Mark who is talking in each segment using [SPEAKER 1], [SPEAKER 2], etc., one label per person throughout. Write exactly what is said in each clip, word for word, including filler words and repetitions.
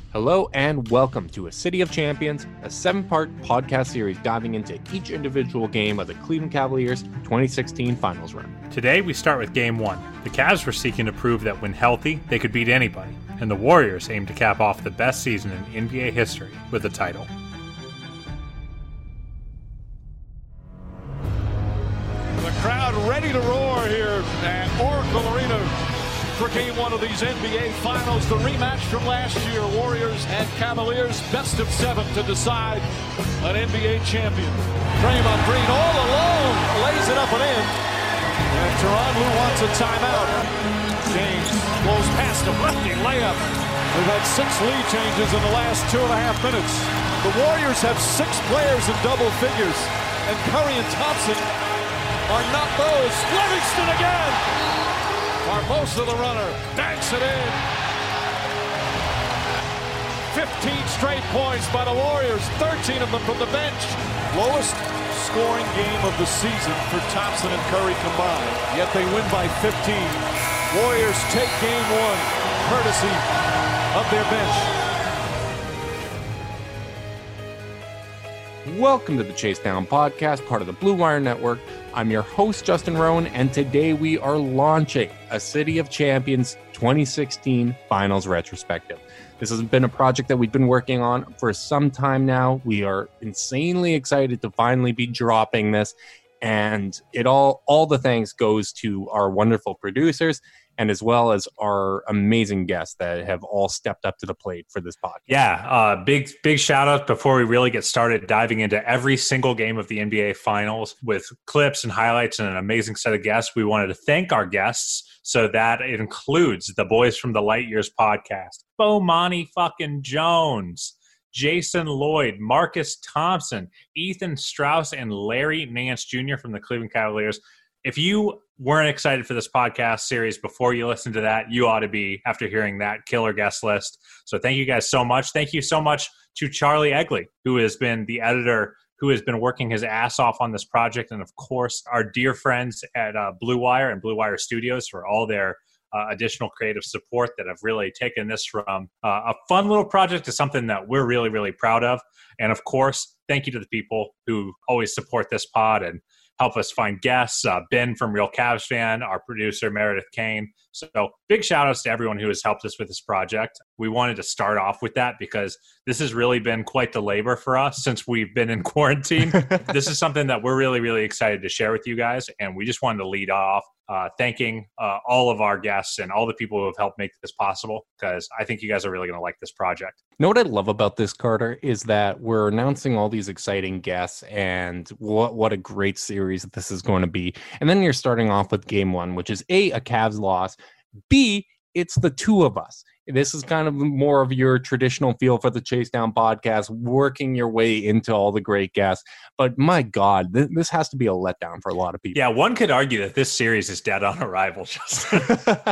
[SPEAKER 1] Hello and welcome to A City of Champions, a seven-part podcast series diving into each individual game of the Cleveland Cavaliers twenty sixteen finals run.
[SPEAKER 2] Today we start with Game one. The Cavs were seeking to prove that when healthy, they could beat anybody, and the Warriors aimed to cap off the best season in N B A history with a title.
[SPEAKER 3] The crowd ready to roar here at Oracle Arena for game one of these N B A Finals. The rematch from last year, Warriors and Cavaliers, best of seven to decide an N B A champion. Draymond Green all alone, lays it up and in. And Tyronn Lue wants a timeout. James goes past a lefty layup. We've had six lead changes in the last two and a half minutes. The Warriors have six players in double figures, and Curry and Thompson are not those. Livingston again! Barbosa the runner, banks it in. fifteen straight points by the Warriors, thirteen of them from the bench. Lowest scoring game of the season for Thompson and Curry combined, yet they win by fifteen. Warriors take game one, courtesy of their bench.
[SPEAKER 1] Welcome to the Chase Down Podcast, part of the Blue Wire Network. I'm your host, Justin Rowan, and today we are launching A City of Champions twenty sixteen Finals Retrospective. This has been a project that we've been working on for some time now. We are insanely excited to finally be dropping this, and it all, all the thanks goes to our wonderful producers, and as well as our amazing guests that have all stepped up to the plate for this podcast.
[SPEAKER 2] Yeah, uh, big big shout out before we really get started diving into every single game of the N B A Finals with clips and highlights and an amazing set of guests. We wanted to thank our guests, so that it includes the boys from the Light Years podcast, Bomani fucking Jones, Jason Lloyd, Marcus Thompson, Ethan Strauss, and Larry Nance Junior from the Cleveland Cavaliers. If you weren't excited for this podcast series before you listen to that, you ought to be after hearing that killer guest list. So thank you guys so much. Thank you so much to Charlie Egley, who has been the editor, who has been working his ass off on this project. And of course, our dear friends at uh, Blue Wire and Blue Wire Studios for all their uh, additional creative support that have really taken this from uh, a fun little project to something that we're really, really proud of. And of course, thank you to the people who always support this pod and help us find guests. Uh, Ben from Real Cavs Fan, our producer, Meredith Kane. So big shout outs to everyone who has helped us with this project. We wanted to start off with that because this has really been quite the labor for us since we've been in quarantine. This is something that we're really, really excited to share with you guys. And we just wanted to lead off uh, thanking uh, all of our guests and all the people who have helped make this possible, because I think you guys are really going to like this project.
[SPEAKER 1] You know what I love about this, Carter, is that we're announcing all these exciting guests and what what a great series this is going to be. And then you're starting off with game one, which is A, a Cavs loss, B, it's the two of us. This is kind of more of your traditional feel for the Chase Down podcast, working your way into all the great guests. But my God, th- this has to be a letdown for a lot of people.
[SPEAKER 2] Yeah, one could argue that this series is dead on arrival, Justin.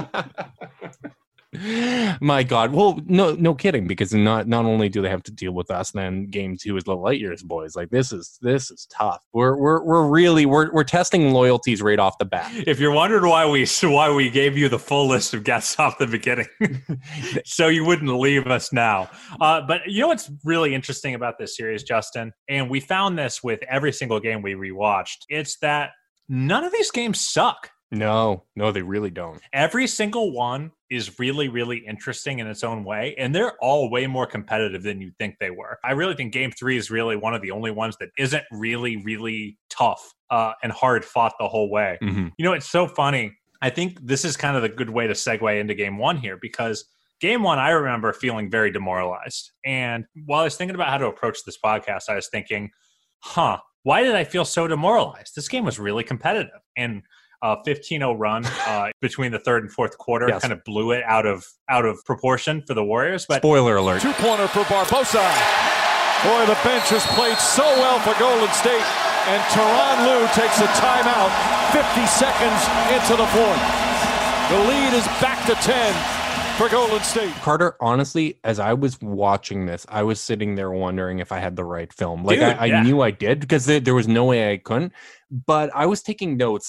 [SPEAKER 1] My God. Well, no, no kidding, because not not only do they have to deal with us, then game two is the Light Years boys. Like this is this is tough. We're we're we're really we're we're testing loyalties right off the bat.
[SPEAKER 2] If you're wondering why we why we gave you the full list of guests off the beginning, so you wouldn't leave us now. Uh, but you know what's really interesting about this series, Justin, and we found this with every single game we rewatched. It's that none of these games suck.
[SPEAKER 1] No, no, they really don't.
[SPEAKER 2] Every single one is really, really interesting in its own way, and they're all way more competitive than you think they were. I really think Game three is really one of the only ones that isn't really, really tough uh, and hard fought the whole way.
[SPEAKER 1] Mm-hmm.
[SPEAKER 2] You know, it's so funny. I think this is kind of the good way to segue into Game one here, because Game one, I remember feeling very demoralized. And while I was thinking about how to approach this podcast, I was thinking, huh, why did I feel so demoralized? This game was really competitive. And a fifteen oh run uh, between the third and fourth quarter yes. kind of blew it out of out of proportion for the Warriors. But
[SPEAKER 1] spoiler alert.
[SPEAKER 3] Two-pointer for Barbosa. Boy, the bench has played so well for Golden State. And Tyronn Lue takes a timeout fifty seconds into the fourth. The lead is back to ten for Golden State.
[SPEAKER 1] Carter, honestly, as I was watching this, I was sitting there wondering if I had the right film. Like,
[SPEAKER 2] Dude,
[SPEAKER 1] I, I
[SPEAKER 2] yeah.
[SPEAKER 1] knew I did because there, there was no way I couldn't. But I was taking notes. Like,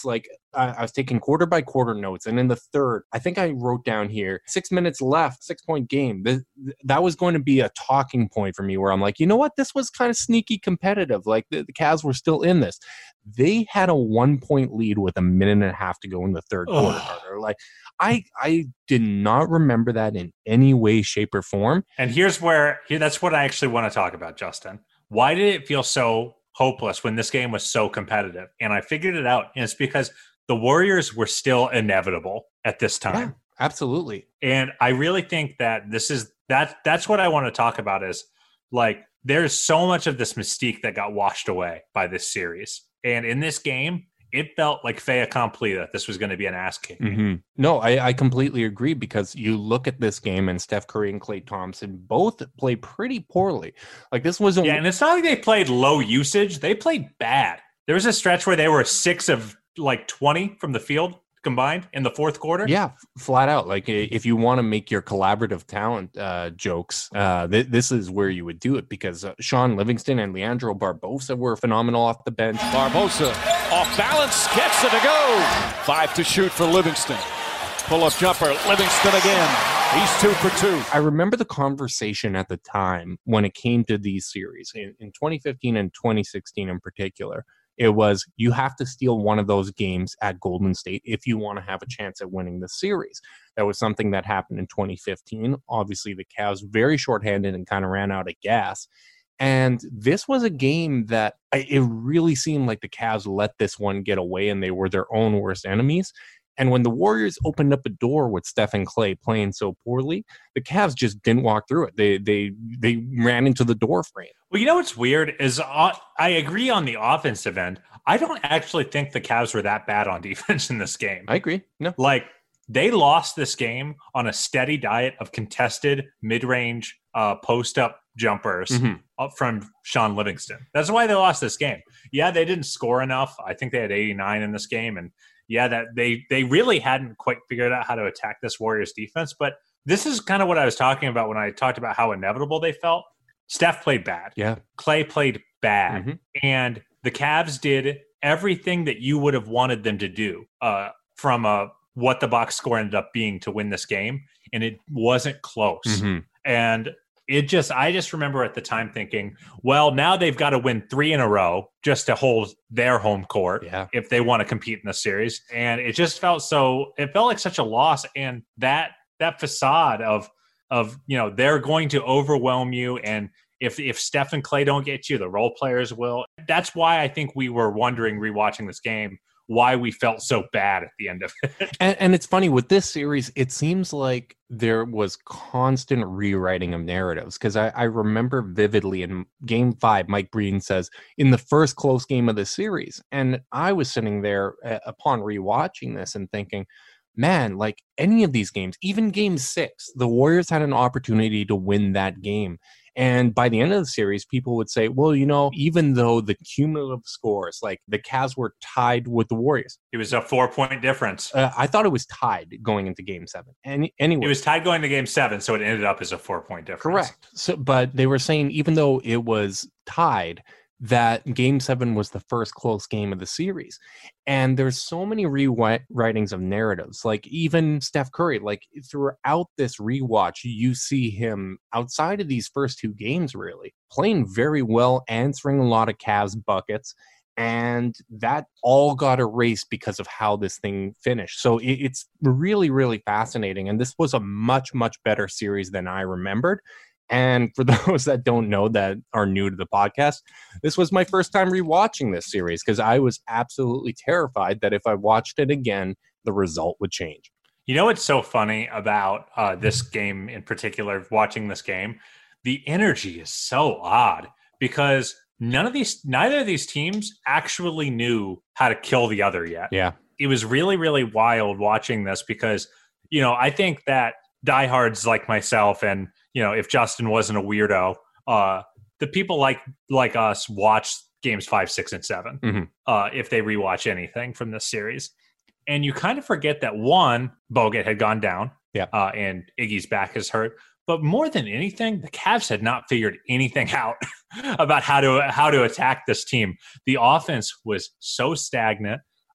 [SPEAKER 1] I, I was taking quarter by quarter notes. And in the third, I think I wrote down here, six minutes left, six point game. This, that was going to be a talking point for me where I'm like, you know what? This was kind of sneaky competitive. Like the, the Cavs were still in this. They had a one point lead with a minute and a half to go in the third quarter. Carter. Like I, I did not remember that in any way, shape, or form.
[SPEAKER 2] And here's where here, that's what I actually want to talk about, Justin. Why did it feel so hopeless when this game was so competitive? And I figured it out. And it's because the Warriors were still inevitable at this time.
[SPEAKER 1] Yeah, absolutely.
[SPEAKER 2] And I really think that this is that that's what I want to talk about is like there's so much of this mystique that got washed away by this series. And in this game, it felt like fait accompli that this was going to be an ass kicking.
[SPEAKER 1] Mm-hmm. No, I, I completely agree because you look at this game and Steph Curry and Klay Thompson both play pretty poorly. Like this wasn't.
[SPEAKER 2] Yeah, and it's not like they played low usage. They played bad. There was a stretch where they were six of like twenty from the field combined in the fourth quarter.
[SPEAKER 1] Yeah, flat out. Like if you want to make your collaborative talent uh, jokes, uh, th- this is where you would do it because uh, Sean Livingston and Leandro Barbosa were phenomenal off the bench.
[SPEAKER 3] Barbosa off balance, gets it to go. Five to shoot for Livingston. Pull-up jumper, Livingston again. He's two for two.
[SPEAKER 1] I remember the conversation at the time when it came to these series in, in twenty fifteen and twenty sixteen in particular. It was, you have to steal one of those games at Golden State if you want to have a chance at winning the series. That was something that happened in twenty fifteen. Obviously, the Cavs very shorthanded and kind of ran out of gas. And this was a game that it really seemed like the Cavs let this one get away and they were their own worst enemies. And when the Warriors opened up a door with Steph and Klay playing so poorly, the Cavs just didn't walk through it. They they they ran into the door frame.
[SPEAKER 2] Well, you know what's weird is uh, I agree on the offensive end. I don't actually think the Cavs were that bad on defense in this game.
[SPEAKER 1] I agree. No,
[SPEAKER 2] like they lost this game on a steady diet of contested mid-range uh, post-up jumpers mm-hmm. up from Sean Livingston. That's why they lost this game. Yeah, they didn't score enough. I think they had eighty-nine in this game, and yeah, that they they really hadn't quite figured out how to attack this Warriors defense. But this is kind of what I was talking about when I talked about how inevitable they felt. Steph played bad.
[SPEAKER 1] Yeah.
[SPEAKER 2] Klay played bad.
[SPEAKER 1] Mm-hmm.
[SPEAKER 2] And the Cavs did everything that you would have wanted them to do uh, from a, what the box score ended up being to win this game. And it wasn't close.
[SPEAKER 1] Mm-hmm.
[SPEAKER 2] And it just, I just remember at the time thinking, well, now they've got to win three in a row just to hold their home court
[SPEAKER 1] yeah.
[SPEAKER 2] if they want to compete in the series. And it just felt so, it felt like such a loss. And that, that facade of, of, you know, they're going to overwhelm you. And if, if Steph and Klay don't get you, the role players will. That's why I think we were wondering, rewatching this game, why we felt so bad at the end of it.
[SPEAKER 1] And, and it's funny with this series, it seems like there was constant rewriting of narratives because I, I remember vividly in game five, Mike Breen says in the first close game of the series. And I was sitting there uh, upon rewatching this and thinking, man, like any of these games, even game six, the Warriors had an opportunity to win that game. And by the end of the series, people would say, well, you know, even though the cumulative scores, like the Cavs were tied with the Warriors.
[SPEAKER 2] It was a four-point difference.
[SPEAKER 1] Uh, I thought it was tied going into game seven. And anyway,
[SPEAKER 2] it was tied going to game seven, so it ended up as a four-point difference.
[SPEAKER 1] Correct. So, but they were saying even though it was tied, that game seven was the first close game of the series. And there's so many rewritings of narratives, like even Steph Curry, like throughout this rewatch, you see him outside of these first two games, really playing very well, answering a lot of Cavs buckets. And that all got erased because of how this thing finished. So it, it's really, really fascinating. And this was a much, much better series than I remembered. And for those that don't know, that are new to the podcast, this was my first time rewatching this series because I was absolutely terrified that if I watched it again, the result would change.
[SPEAKER 2] You know what's so funny about uh, this game in particular, watching this game? The energy is so odd because none of these, neither of these teams actually knew how to kill the other yet.
[SPEAKER 1] Yeah.
[SPEAKER 2] It was really, really wild watching this because, you know, I think that diehards like myself and, you know, if Justin wasn't a weirdo, uh, the people like like us watch games five, six, and seven
[SPEAKER 1] mm-hmm.
[SPEAKER 2] uh, if they rewatch anything from this series. And you kind of forget that, one, Bogut had gone down
[SPEAKER 1] yeah.
[SPEAKER 2] uh, and Iggy's back is hurt. But more than anything, the Cavs had not figured anything out about how to how to attack this team. The offense was so stagnant.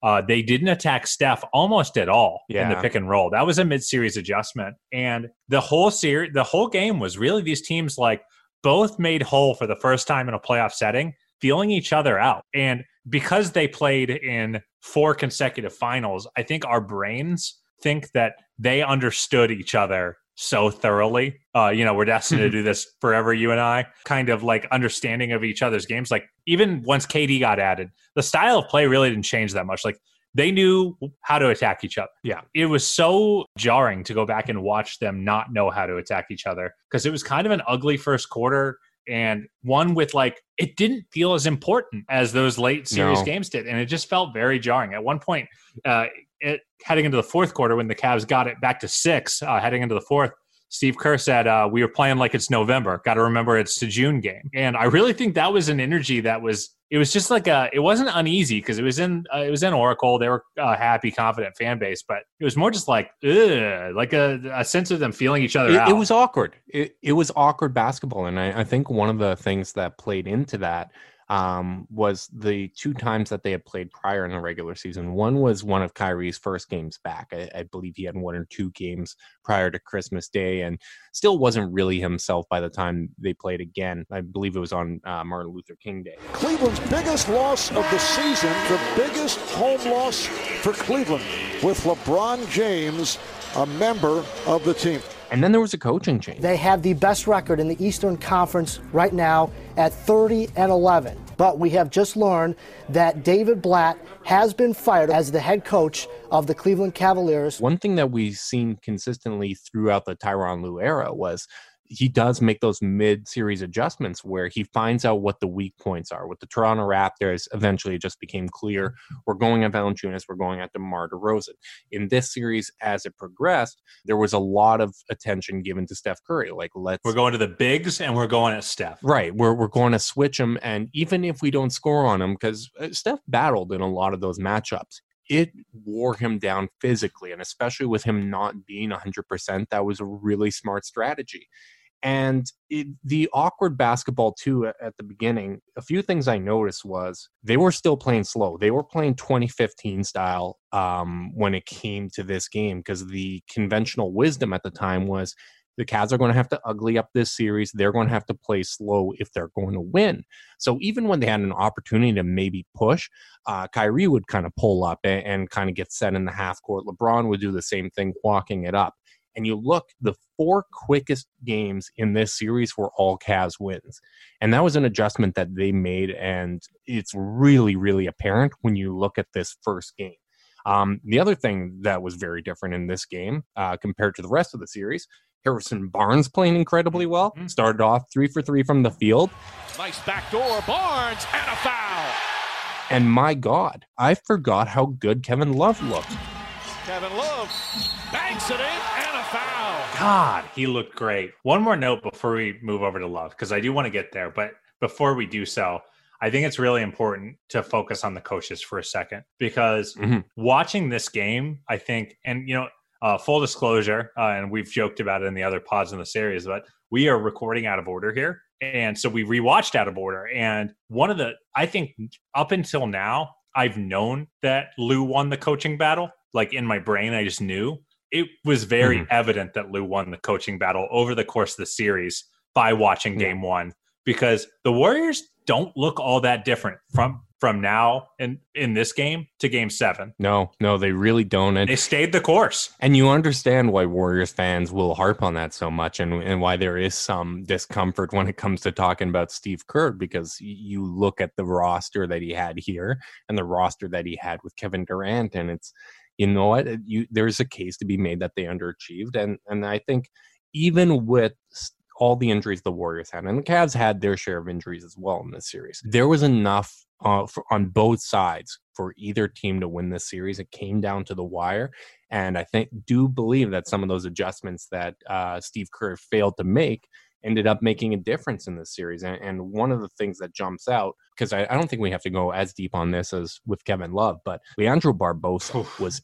[SPEAKER 2] Uh, they didn't attack Steph almost at all
[SPEAKER 1] yeah.
[SPEAKER 2] in the pick and roll. That was a mid-series adjustment. And the whole series, the whole game was really these teams like both made whole for the first time in a playoff setting, feeling each other out. And because they played in four consecutive finals, I think our brains think that they understood each other so thoroughly. Uh, you know, we're destined to do this forever, you and I, kind of like understanding of each other's games. Like even once K D got added, the style of play really didn't change that much. Like they knew how to attack each other.
[SPEAKER 1] Yeah.
[SPEAKER 2] It was so jarring to go back and watch them not know how to attack each other because it was kind of an ugly first quarter and one with like, it didn't feel as important as those late series
[SPEAKER 1] No.
[SPEAKER 2] games did. And it just felt very jarring. At one point, uh, it, heading into the fourth quarter, when the Cavs got it back to six, uh, heading into the fourth, Steve Kerr said, uh, we were playing like it's November. Got to remember it's the June game. And I really think that was an energy that was, it was just like a, it wasn't uneasy because it was in, uh, it was in Oracle. They were a happy, confident fan base, but it was more just like, ugh, like a, a sense of them feeling each other
[SPEAKER 1] it,
[SPEAKER 2] out.
[SPEAKER 1] it was awkward. It, it was awkward basketball. And I, I think one of the things that played into that um, was the two times that they had played prior in the regular season. One was one of Kyrie's first games back. I, I believe he had one or two games prior to Christmas Day and still wasn't really himself by the time they played again. I believe it was on uh, Martin Luther King Day.
[SPEAKER 4] Cleveland's biggest loss of the season, the biggest home loss for Cleveland, with LeBron James a member of the team.
[SPEAKER 1] And then there was a coaching change.
[SPEAKER 5] They have the best record in the Eastern Conference right now at thirty and eleven. But we have just learned that David Blatt has been fired as the head coach of the Cleveland Cavaliers.
[SPEAKER 1] One thing that we've seen consistently throughout the Tyronn Lue era was he does make those mid-series adjustments where he finds out what the weak points are. With the Toronto Raptors, eventually it just became clear we're going at Valanciunas, we're going at DeMar DeRozan. In this series, as it progressed, there was a lot of attention given to Steph Curry. Like, let's
[SPEAKER 2] We're going to the bigs and we're going at Steph.
[SPEAKER 1] Right. We're we're going to switch him, and even if we don't score on him, because Steph battled in a lot of those matchups, it wore him down physically, and especially with him not being one hundred percent, that was a really smart strategy. And it, the awkward basketball, too, at, at the beginning, a few things I noticed was they were still playing slow. They were playing twenty fifteen style um, when it came to this game, because the conventional wisdom at the time was the Cavs are going to have to ugly up this series. They're going to have to play slow if they're going to win. So even when they had an opportunity to maybe push, uh, Kyrie would kind of pull up and, and kind of get set in the half court. LeBron would do the same thing, walking it up. And you look, the four quickest games in this series were all Cavs wins. And that was an adjustment that they made, and it's really, really apparent when you look at this first game. Um, the other thing that was very different in this game uh, compared to the rest of the series, Harrison Barnes playing incredibly well. Started off three for three from the field.
[SPEAKER 3] Nice backdoor, Barnes, and a foul.
[SPEAKER 1] And my God, I forgot how good Kevin Love looked.
[SPEAKER 3] Kevin Love banks it in, and a foul.
[SPEAKER 2] God, he looked great. One more note before we move over to Love, because I do want to get there. But before we do so, I think it's really important to focus on the coaches for a second, because mm-hmm. watching this game, I think, and, you know, uh, full disclosure, uh, and we've joked about it in the other pods in the series, but we are recording out of order here. And so we rewatched out of order. And one of the, I think up until now, I've known that Lue won the coaching battle. Like in my brain, I just knew. It was very mm-hmm. evident that Lue won the coaching battle over the course of the series by watching game yeah. one, because the Warriors don't look all that different from from now in, in this game to game seven.
[SPEAKER 1] No, no, they really don't. And
[SPEAKER 2] they stayed the course.
[SPEAKER 1] And you understand why Warriors fans will harp on that so much, and, and why there is some discomfort when it comes to talking about Steve Kerr, because you look at the roster that he had here and the roster that he had with Kevin Durant, and it's, you know what, you, there's a case to be made that they underachieved. And, and I think even with all the injuries the Warriors had, and the Cavs had their share of injuries as well in this series, there was enough uh, for, on both sides for either team to win this series. It came down to the wire. And I think, do believe that some of those adjustments that uh, Steve Kerr failed to make ended up making a difference in this series. And, and one of the things that jumps out, because I, I don't think we have to go as deep on this as with Kevin Love, but Leandro Barbosa was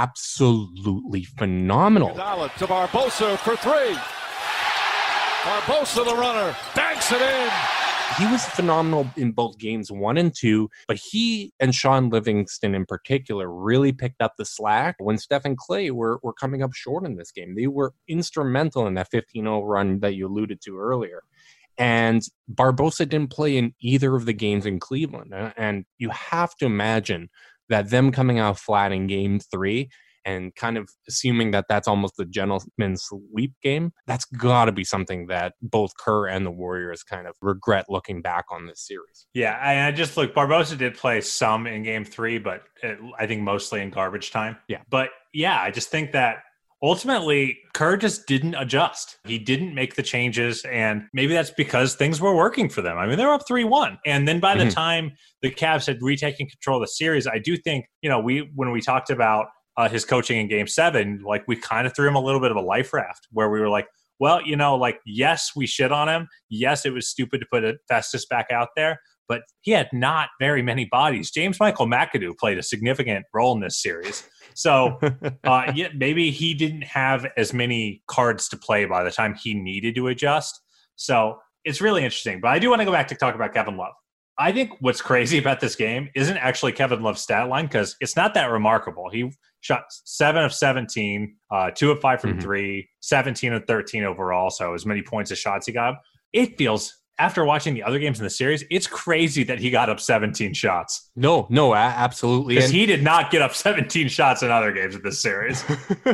[SPEAKER 1] absolutely phenomenal.
[SPEAKER 3] Iguodala to Barbosa for three. Barbosa, the runner, banks it in.
[SPEAKER 1] he was phenomenal in both games one and two, but he and Sean Livingston in particular really picked up the slack when Steph and Klay were, were coming up short in this game. They were instrumental in that fifteen oh run that you alluded to earlier. And Barbosa didn't play in either of the games in Cleveland. And you have to imagine that them coming out flat in game three and kind of assuming that that's almost the gentleman's sweep game, that's got to be something that both Kerr and the Warriors kind of regret looking back on this series.
[SPEAKER 2] Yeah, I, I just look, Barbosa did play some in game three, but it, I think mostly in garbage time.
[SPEAKER 1] Yeah.
[SPEAKER 2] But yeah, I just think that ultimately, Kerr just didn't adjust. He didn't make the changes, and maybe that's because things were working for them. I mean, they were up three one. And then by the mm-hmm. time the Cavs had retaken control of the series, I do think, you know, we when we talked about uh, his coaching in game seven, like we kind of threw him a little bit of a life raft where we were like, well, you know, like, yes, we shit on him. Yes, it was stupid to put Festus back out there, but he had not very many bodies. James Michael McAdoo played a significant role in this series. So uh, yeah, maybe he didn't have as many cards to play by the time he needed to adjust. So it's really interesting. But I do want to go back to talk about Kevin Love. I think what's crazy about this game isn't actually Kevin Love's stat line, because it's not that remarkable. He shot seven of seventeen, uh, two of five from mm-hmm. three, seventeen of thirteen overall. So as many points as shots he got. It feels, after watching the other games in the series, it's crazy that he got up seventeen shots.
[SPEAKER 1] No, no, a- absolutely.
[SPEAKER 2] Because he did not get up seventeen shots in other games of this series.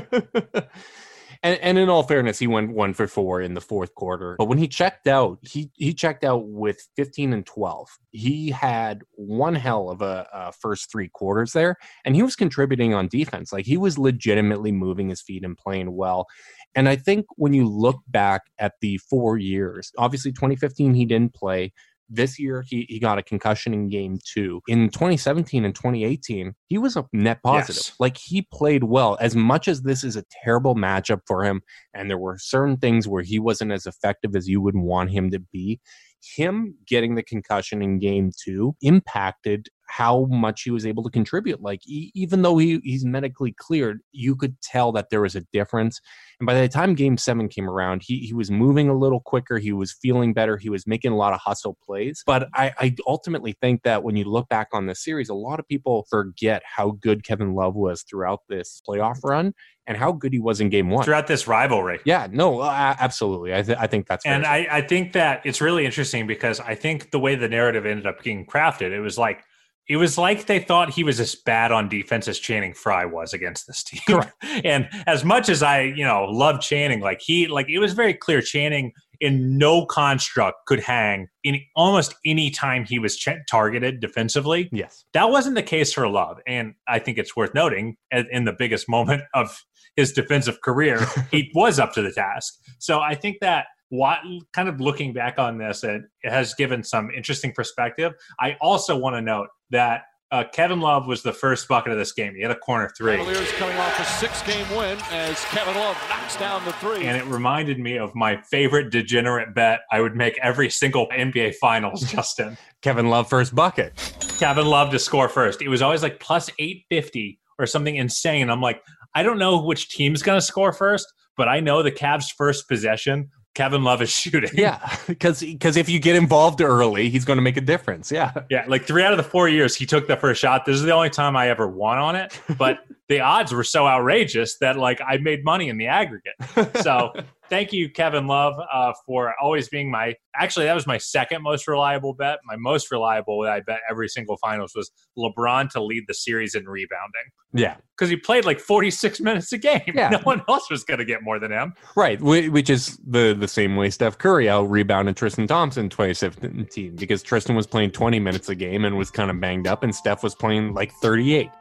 [SPEAKER 1] And, and in all fairness, he went one for four in the fourth quarter. But when he checked out, he he checked out with fifteen and twelve. He had one hell of a, a first three quarters there, and he was contributing on defense. Like, he was legitimately moving his feet and playing well. And I think when you look back at the four years, obviously twenty fifteen, he didn't play. This year, he, he got a concussion in game two. In twenty seventeen and twenty eighteen, he was a net positive. Yes. Like, he played well. As much as this is a terrible matchup for him, and there were certain things where he wasn't as effective as you would want him to be, him getting the concussion in game two impacted how much he was able to contribute. Like, he, even though he, he's medically cleared, you could tell that there was a difference. And by the time game seven came around, he, he was moving a little quicker. He was feeling better. He was making a lot of hustle plays. But I, I ultimately think that when you look back on this series, a lot of people forget how good Kevin Love was throughout this playoff run and how good he was in game one.
[SPEAKER 2] Throughout this rivalry.
[SPEAKER 1] Yeah, no, uh, absolutely. I, th- I think that's fair.
[SPEAKER 2] And I, I think that it's really interesting because I think the way the narrative ended up being crafted, it was like, It was like they thought he was as bad on defense as Channing Frye was against this team.
[SPEAKER 1] Correct.
[SPEAKER 2] And as much as I, you know, love Channing, like he, like it was very clear Channing in no construct could hang in almost any time he was ch- targeted defensively.
[SPEAKER 1] Yes.
[SPEAKER 2] That wasn't the case for Love. And I think it's worth noting in the biggest moment of his defensive career, he was up to the task. So I think that what kind of looking back on this, it, it has given some interesting perspective. I also want to note that uh, Kevin Love was the first bucket of this game. He had a corner three.
[SPEAKER 3] Cavaliers coming off a six-game win as Kevin Love knocks down the three.
[SPEAKER 2] And it reminded me of my favorite degenerate bet I would make every single N B A Finals, Justin.
[SPEAKER 1] Kevin Love first bucket.
[SPEAKER 2] Kevin Love to score first. It was always like plus eight fifty or something insane. I'm like, I don't know which team's going to score first, but I know the Cavs' first possession, Kevin Love is shooting.
[SPEAKER 1] Yeah, because because if you get involved early, he's going to make a difference. Yeah.
[SPEAKER 2] Yeah, like three out of the four years he took the first shot. This is the only time I ever won on it. But the odds were so outrageous that, like, I made money in the aggregate. So thank you, Kevin Love, uh, for always being my – actually, that was my second most reliable bet. My most reliable that I bet every single finals was LeBron to lead the series in rebounding.
[SPEAKER 1] Yeah.
[SPEAKER 2] Because he played like forty-six minutes a game.
[SPEAKER 1] Yeah.
[SPEAKER 2] No one else was going to get more than him.
[SPEAKER 1] Right, which is the, the same way Steph Curry out-rebounded Tristan Thompson in twenty seventeen, because Tristan was playing twenty minutes a game and was kind of banged up, and Steph was playing like thirty-eight.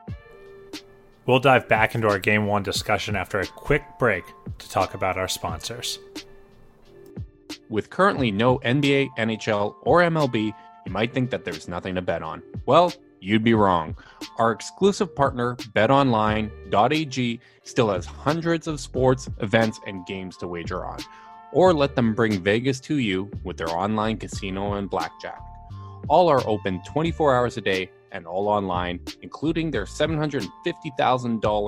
[SPEAKER 2] We'll dive back into our Game one discussion after a quick break to talk about our sponsors.
[SPEAKER 1] With currently no N B A, N H L, or M L B, you might think that there's nothing to bet on. Well, you'd be wrong. Our exclusive partner, bet online dot a g, still has hundreds of sports, events, and games to wager on. Or let them bring Vegas to you with their online casino and blackjack. All are open twenty-four hours a day and all online, including their seven hundred fifty thousand dollars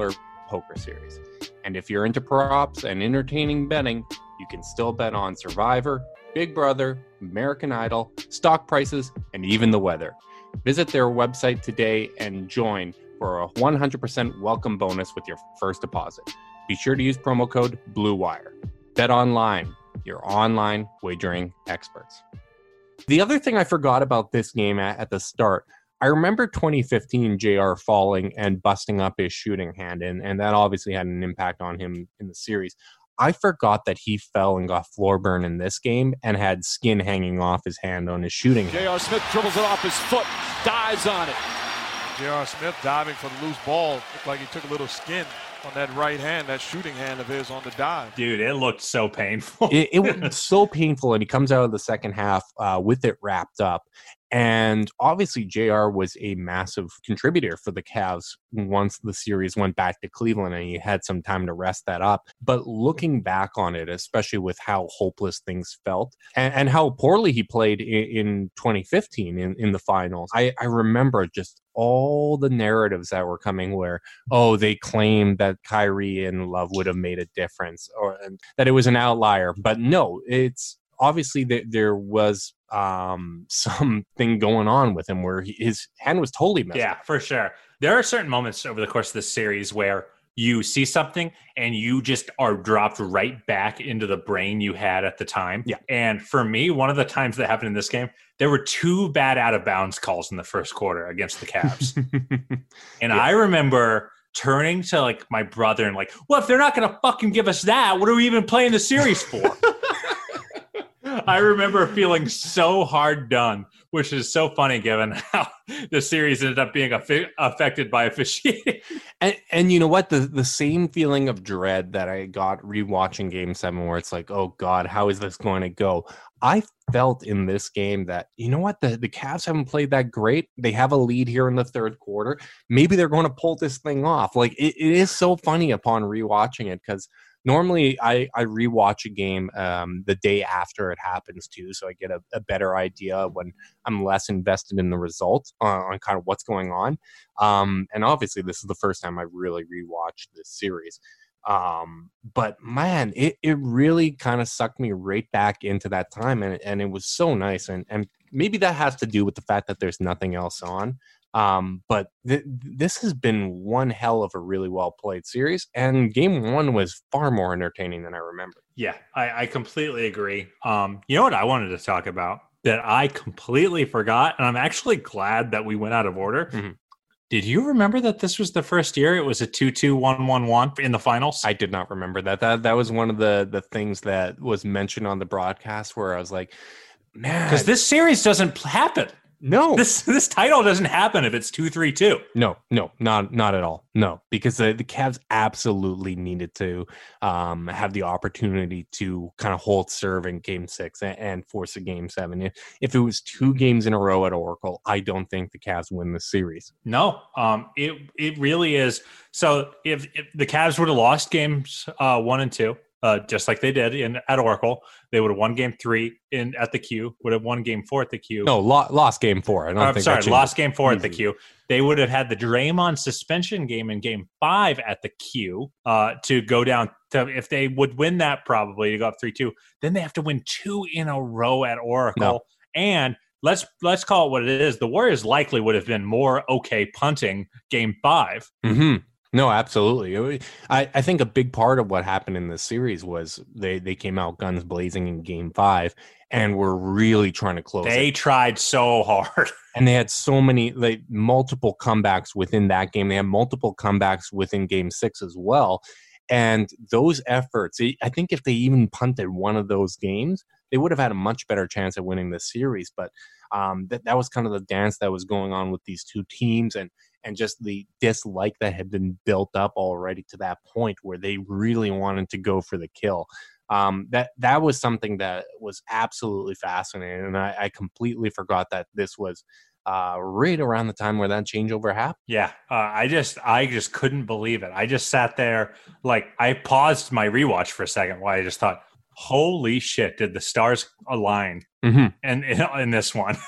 [SPEAKER 1] poker series. And if you're into props and entertaining betting, you can still bet on Survivor, Big Brother, American Idol, stock prices, and even the weather. Visit their website today and join for a one hundred percent welcome bonus with your first deposit. Be sure to use promo code BlueWire. Bet online, your online wagering experts. The other thing I forgot about this game at, at the start, I remember twenty fifteen J R falling and busting up his shooting hand, and, and that obviously had an impact on him in the series. I forgot that he fell and got floor burn in this game and had skin hanging off his hand on his shooting hand.
[SPEAKER 3] J R. Smith dribbles it off his foot, dives on it. J R. Smith diving for the loose ball. Looked like he took a little skin on that right hand, that shooting hand of his on the dive.
[SPEAKER 2] Dude, it looked so painful.
[SPEAKER 1] it, it was so painful, and he comes out of the second half uh, with it wrapped up. And obviously, J R was a massive contributor for the Cavs once the series went back to Cleveland and he had some time to rest that up. But looking back on it, especially with how hopeless things felt and, and how poorly he played in, in twenty fifteen in, in the finals, I, I remember just all the narratives that were coming where, oh, they claimed that Kyrie and Love would have made a difference or and that it was an outlier. But no, it's obviously that there was um, something going on with him where he, his hand was totally messed
[SPEAKER 2] Yeah,
[SPEAKER 1] up.
[SPEAKER 2] for sure. There are certain moments over the course of this series where you see something and you just are dropped right back into the brain you had at the time.
[SPEAKER 1] Yeah.
[SPEAKER 2] And for me, one of the times that happened in this game, there were two bad out of bounds calls in the first quarter against the Cavs. and yeah. I remember turning to like my brother and like, well, if they're not going to fucking give us that, what are we even playing the series for? I remember feeling so hard done, which is so funny given how the series ended up being affi- affected by officiating.
[SPEAKER 1] And, and you know what? The the same feeling of dread that I got rewatching Game seven where it's like, oh, God, how is this going to go? I felt in this game that, you know what? The, the Cavs haven't played that great. They have a lead here in the third quarter. Maybe they're going to pull this thing off. Like, it, it is so funny upon rewatching it because normally, I, I rewatch a game um, the day after it happens too, so I get a, a better idea when I'm less invested in the result on, on kind of what's going on. Um, and obviously, this is the first time I really rewatched this series. Um, but man, it, it really kind of sucked me right back into that time, and, and it was so nice. And, and maybe that has to do with the fact that there's nothing else on. Um, but th- this has been one hell of a really well played series, and game one was far more entertaining than I remember.
[SPEAKER 2] Yeah, I, I completely agree. Um, you know what I wanted to talk about that I completely forgot, and I'm actually glad that we went out of order.
[SPEAKER 1] Mm-hmm.
[SPEAKER 2] Did you remember that this was the first year it was a two two one one one in the finals?
[SPEAKER 1] I did not remember that. That that was one of the the things that was mentioned on the broadcast where I was like, man,
[SPEAKER 2] because this series doesn't happen.
[SPEAKER 1] No,
[SPEAKER 2] this this title doesn't happen if it's two three two.
[SPEAKER 1] No, no, not not at all. No, because the, the Cavs absolutely needed to um, have the opportunity to kind of hold serve in Game Six and, and force a Game Seven. If, if it was two games in a row at Oracle, I don't think the Cavs win the series.
[SPEAKER 2] No, um, it it really is. So if, if the Cavs would have lost games uh, one and two. Uh, just like they did in at Oracle, they would have won game three in at the Q. Would have won game four at the Q.
[SPEAKER 1] No, lo- lost game four. I don't
[SPEAKER 2] I'm
[SPEAKER 1] think.
[SPEAKER 2] Sorry, lost game four
[SPEAKER 1] easy.
[SPEAKER 2] at the Q. They would have had the Draymond suspension game in game five at the Q uh, to go down. To if they would win that, probably to go up three two. Then they have to win two in a row at Oracle.
[SPEAKER 1] No.
[SPEAKER 2] And let's let's call it what it is. The Warriors likely would have been more okay punting game five.
[SPEAKER 1] Mm-hmm. No, absolutely. I, I think a big part of what happened in this series was they, they came out guns blazing in game five and were really trying to close
[SPEAKER 2] They
[SPEAKER 1] it.
[SPEAKER 2] tried so hard.
[SPEAKER 1] And they had so many, like multiple comebacks within that game. They had multiple comebacks within game six as well. And those efforts, I think if they even punted one of those games, they would have had a much better chance at winning the series. But um, that, that was kind of the dance that was going on with these two teams. And and just the dislike that had been built up already to that point where they really wanted to go for the kill. Um, that that was something that was absolutely fascinating, and I, I completely forgot that this was uh, right around the time where that changeover happened.
[SPEAKER 2] Yeah, uh, I just I just couldn't believe it. I just sat there, like I paused my rewatch for a second while I just thought, holy shit, did the stars align
[SPEAKER 1] Mm-hmm.
[SPEAKER 2] and in, in this one?
[SPEAKER 1] Yeah,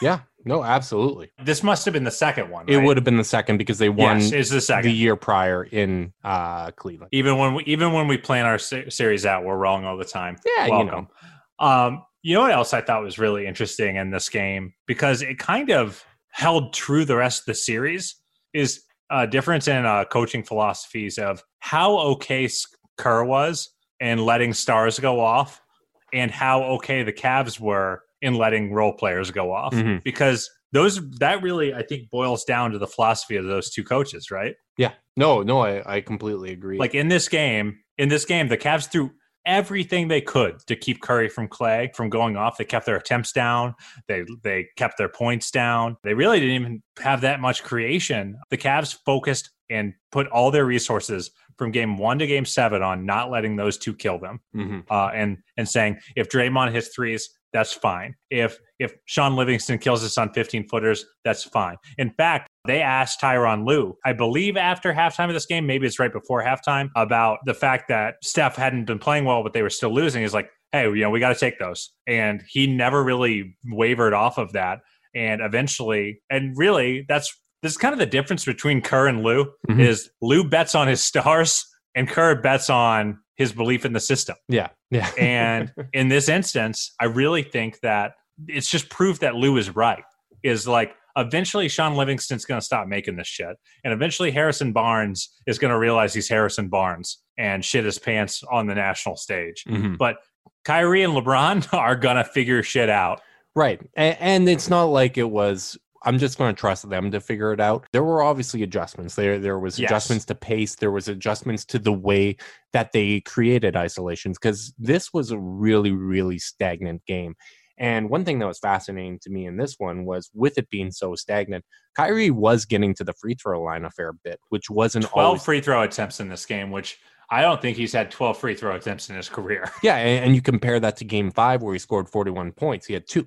[SPEAKER 1] No, absolutely.
[SPEAKER 2] This must have been the second one,
[SPEAKER 1] It
[SPEAKER 2] right?
[SPEAKER 1] would have been the second because they won
[SPEAKER 2] Yes, it's the second.
[SPEAKER 1] the year prior in uh, Cleveland.
[SPEAKER 2] Even when we, even when we plan our se- series out, we're wrong all the time.
[SPEAKER 1] Yeah,
[SPEAKER 2] Welcome.
[SPEAKER 1] you know.
[SPEAKER 2] Um, you know what else I thought was really interesting in this game, because it kind of held true the rest of the series, is a difference in uh, coaching philosophies of how okay Kerr was in letting stars go off and how okay the Cavs were in letting role players go off.
[SPEAKER 1] Mm-hmm.
[SPEAKER 2] Because those that really, I think, boils down to the philosophy of those two coaches, right?
[SPEAKER 1] Yeah. No, no, I, I completely agree.
[SPEAKER 2] Like in this game, in this game, the Cavs threw everything they could to keep Curry from Clay from going off. They kept their attempts down. They they kept their points down. They really didn't even have that much creation. The Cavs focused and put all their resources from game one to game seven on not letting those two kill them.
[SPEAKER 1] mm-hmm.
[SPEAKER 2] Uh, and and saying if Draymond hits threes, that's fine. If if Sean Livingston kills us on fifteen footers, that's fine. In fact, they asked Tyronn Lue, I believe after halftime of this game, maybe it's right before halftime, about the fact that Steph hadn't been playing well, but they were still losing. Is like, hey, you know, we got to take those. And he never really wavered off of that. And eventually, and really, that's this is kind of the difference between Kerr and Lue,
[SPEAKER 1] mm-hmm.
[SPEAKER 2] is Lue bets on his stars and Kerr bets on his belief in the system.
[SPEAKER 1] Yeah. Yeah.
[SPEAKER 2] And in this instance, I really think that it's just proof that Lue is right. Is like, eventually Sean Livingston's going to stop making this shit. And eventually Harrison Barnes is going to realize he's Harrison Barnes and shit his pants on the national stage.
[SPEAKER 1] Mm-hmm.
[SPEAKER 2] But Kyrie and LeBron are going to figure shit out.
[SPEAKER 1] Right. And, and it's not like it was, I'm just going to trust them to figure it out. There were obviously adjustments. There there was
[SPEAKER 2] Yes.
[SPEAKER 1] adjustments to pace. There was adjustments to the way that they created isolations, because this was a really, really stagnant game. And one thing that was fascinating to me in this one was, with it being so stagnant, Kyrie was getting to the free throw line a fair bit, which wasn't
[SPEAKER 2] twelve
[SPEAKER 1] always...
[SPEAKER 2] free throw attempts in this game, which I don't think he's had twelve free throw attempts in his career.
[SPEAKER 1] Yeah, and, and you compare that to game five where he scored forty-one points. He had two.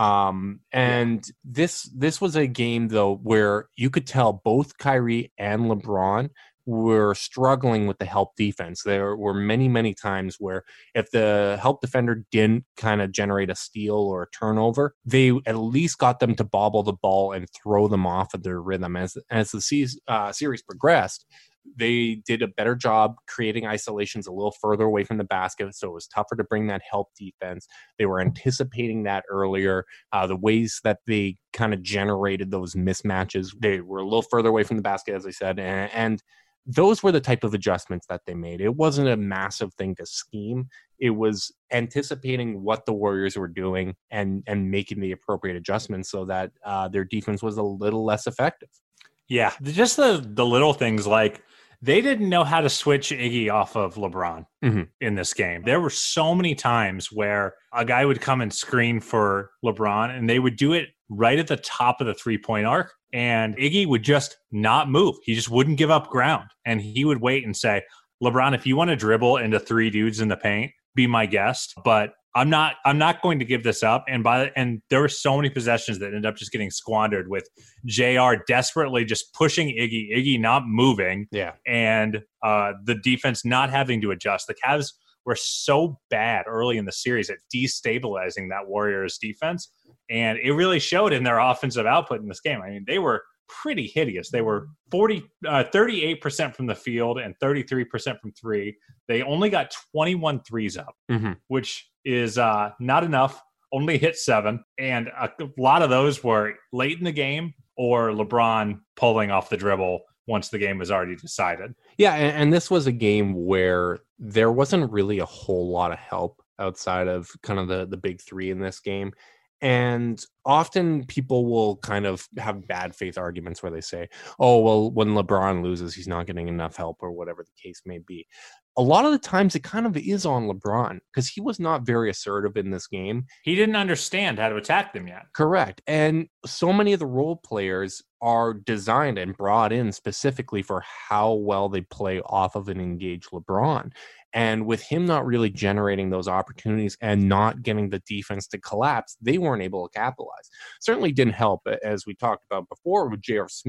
[SPEAKER 1] Um, and yeah. this this was a game, though, where you could tell both Kyrie and LeBron were struggling with the help defense. There were many, many times where if the help defender didn't kind of generate a steal or a turnover, they at least got them to bobble the ball and throw them off of their rhythm. As, as the season, uh, series progressed, they did a better job creating isolations a little further away from the basket, so it was tougher to bring that help defense. They were anticipating that earlier. Uh, the ways that they kind of generated those mismatches, they were a little further away from the basket, as I said, and, and those were the type of adjustments that they made. It wasn't a massive thing to scheme. It was anticipating what the Warriors were doing and and making the appropriate adjustments so that uh, their defense was a little less effective.
[SPEAKER 2] Yeah, just the the little things, like they didn't know how to switch Iggy off of LeBron
[SPEAKER 1] mm-hmm.
[SPEAKER 2] in this game. There were so many times where a guy would come and screen for LeBron, and they would do it right at the top of the three-point arc, and Iggy would just not move. He just wouldn't give up ground, and he would wait and say, LeBron, if you want to dribble into three dudes in the paint, be my guest, but I'm not I'm not going to give this up. And by and there were so many possessions that ended up just getting squandered with J R desperately just pushing Iggy, Iggy not moving,
[SPEAKER 1] yeah,
[SPEAKER 2] and uh, the defense not having to adjust. The Cavs were so bad early in the series at destabilizing that Warriors defense, and it really showed in their offensive output in this game. I mean, they were pretty hideous. They were forty, uh, thirty-eight percent from the field and thirty-three percent from three. They only got twenty-one threes up,
[SPEAKER 1] mm-hmm.
[SPEAKER 2] which is uh, not enough. Only hit seven. And a lot of those were late in the game or LeBron pulling off the dribble once the game was already decided.
[SPEAKER 1] Yeah, and, and this was a game where there wasn't really a whole lot of help outside of kind of the, the big three in this game. And often people will kind of have bad faith arguments where they say, oh, well, when LeBron loses, he's not getting enough help or whatever the case may be. A lot of the times it kind of is on LeBron because he was not very assertive in this game.
[SPEAKER 2] He didn't understand how to attack them yet.
[SPEAKER 1] Correct. And so many of the role players are designed and brought in specifically for how well they play off of an engaged LeBron. And with him not really generating those opportunities and not getting the defense to collapse, they weren't able to capitalize. Certainly didn't help, as we talked about before, with J R. Smith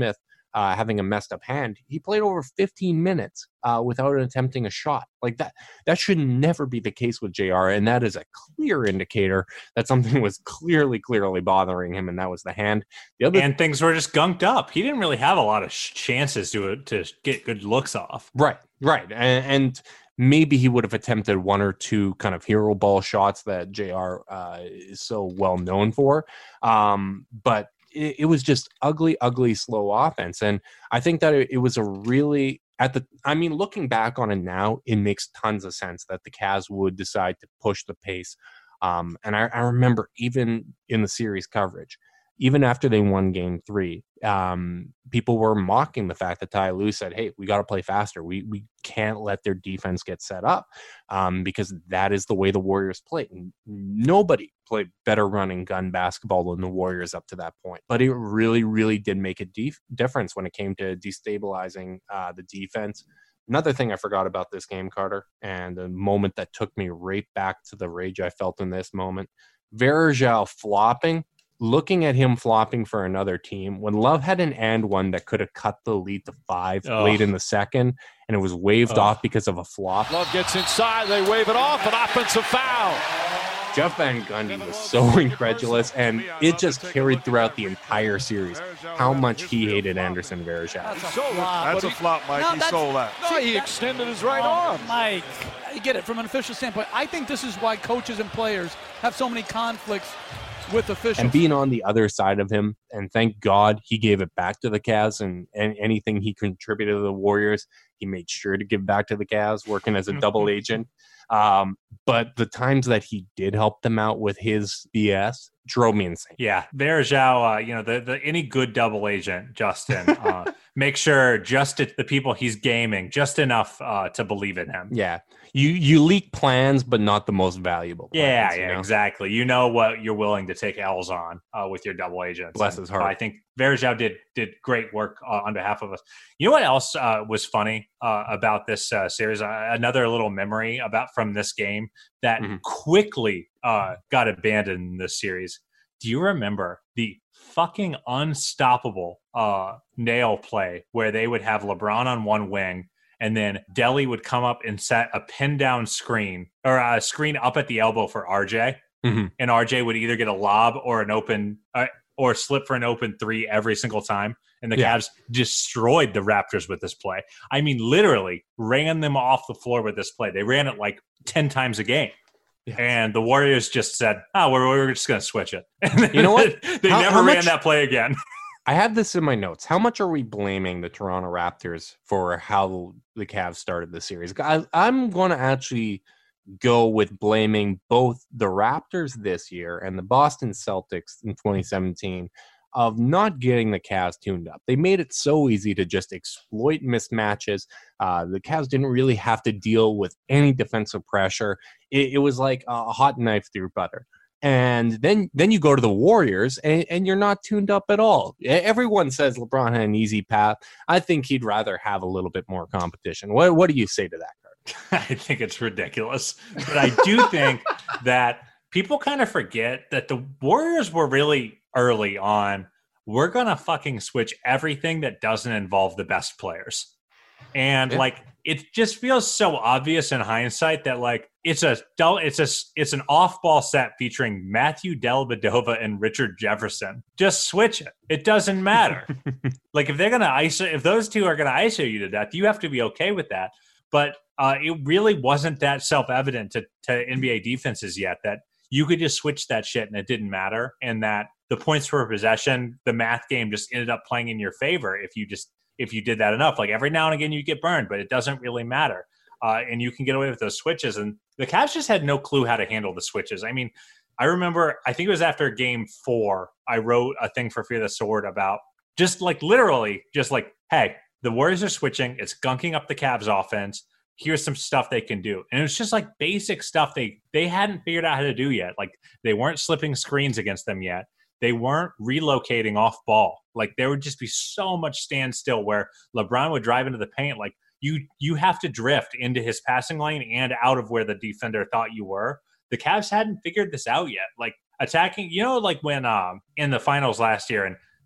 [SPEAKER 1] uh, having a messed up hand, he played over fifteen minutes uh, without attempting a shot. Like that, that should never be the case with J R. And that is a clear indicator that something was clearly, clearly bothering him. And that was the hand. The other
[SPEAKER 2] and things were just gunked up. He didn't really have a lot of sh- chances to, to get good looks off.
[SPEAKER 1] Right, right. And, and maybe he would have attempted one or two kind of hero ball shots that J R uh, is so well known for. Um, but it, it was just ugly, ugly, slow offense. And I think that it, it was a really, at the, I mean, looking back on it now, it makes tons of sense that the Cavs would decide to push the pace. Um, and I, I remember even in the series coverage, even after they won game three, um, people were mocking the fact that Ty Lue said, hey, we got to play faster. We we can't let their defense get set up um, because that is the way the Warriors played. And nobody played better running gun basketball than the Warriors up to that point. But it really, really did make a def- difference when it came to destabilizing uh, the defense. Another thing I forgot about this game, Carter, and a moment that took me right back to the rage I felt in this moment, Varejao flopping. Looking at him flopping for another team, when Love had an and one that could have cut the lead to five oh. late in the second, and it was waved oh. off because of a flop.
[SPEAKER 3] Love gets inside, they wave it off, an offensive foul.
[SPEAKER 1] Jeff Van Gundy was so incredulous, and it just carried throughout the entire series how much he hated Anderson Varejao.
[SPEAKER 6] That's a flop, that's a flop Mike. No, he sold that.
[SPEAKER 3] No, he extended his right oh, arm.
[SPEAKER 6] Mike, you get it from an official standpoint. I think this is why coaches and players have so many conflicts with officials.
[SPEAKER 1] And being on the other side of him, and thank God he gave it back to the Cavs, and, and anything he contributed to the Warriors, he made sure to give back to the Cavs, working as a double agent. Um, but the times that he did help them out with his B S drove me insane.
[SPEAKER 2] Yeah, Varejao, uh, you know, the, the any good double agent, Justin, uh, make sure just the people he's gaming just enough uh, to believe in him.
[SPEAKER 1] Yeah, you you leak plans, but not the most valuable plans,
[SPEAKER 2] yeah, yeah,
[SPEAKER 1] you know?
[SPEAKER 2] Exactly. You know what you're willing to take L's on uh, with your double agents.
[SPEAKER 1] Bless his heart.
[SPEAKER 2] I think Varejao did did great work uh, on behalf of us. You know what else uh, was funny uh, about this uh, series? Uh, another little memory about from this game that mm-hmm. quickly uh, got abandoned in this series. Do you remember the fucking unstoppable uh, nail play where they would have LeBron on one wing and then Delly would come up and set a pin down screen or a screen up at the elbow for R J, mm-hmm. and R J would either get a lob or an open uh, or slip for an open three every single time. And the yeah. Cavs destroyed the Raptors with this play. I mean, literally ran them off the floor with this play. They ran it like ten times a game. Yes. And the Warriors just said, oh, we're, we're just going to switch it. And
[SPEAKER 1] you know what?
[SPEAKER 2] they how,
[SPEAKER 1] never
[SPEAKER 2] how
[SPEAKER 1] ran
[SPEAKER 2] much, that play again.
[SPEAKER 1] I have this in my notes. How much are we blaming the Toronto Raptors for how the Cavs started the series? I, I'm going to actually go with blaming both the Raptors this year and the Boston Celtics in twenty seventeen of not getting the Cavs tuned up. They made it so easy to just exploit mismatches. Uh, the Cavs didn't really have to deal with any defensive pressure. It, it was like a hot knife through butter. And then then you go to the Warriors, and, and you're not tuned up at all. Everyone says LeBron had an easy path. I think he'd rather have a little bit more competition. What, what do you say to that, Carter?
[SPEAKER 2] I think it's ridiculous. But I do think that people kind of forget that the Warriors were really early on, we're going to fucking switch everything that doesn't involve the best players. And yeah. like, it just feels so obvious in hindsight that like, it's a, it's a, it's an off ball set featuring Matthew Dellavedova and Richard Jefferson. Just switch it. It doesn't matter. Like if they're going to I S O, if those two are going to I S O you to death, you have to be okay with that. But uh, it really wasn't that self-evident to, to N B A defenses yet that you could just switch that shit and it didn't matter. And that the points per possession, the math game just ended up playing in your favor if you just if you did that enough. Like every now and again you get burned, but it doesn't really matter. Uh, and you can get away with those switches. And the Cavs just had no clue how to handle the switches. I mean, I remember, I think it was after game four, I wrote a thing for Fear the Sword about just like literally just like, hey, the Warriors are switching. It's gunking up the Cavs offense. Here's some stuff they can do. And it was just like basic stuff they they hadn't figured out how to do yet. Like they weren't slipping screens against them yet. They weren't relocating off ball. Like there would just be so much standstill where LeBron would drive into the paint. Like you you have to drift into his passing lane and out of where the defender thought you were. The Cavs hadn't figured this out yet. Like attacking, you know, like when um in the finals last year and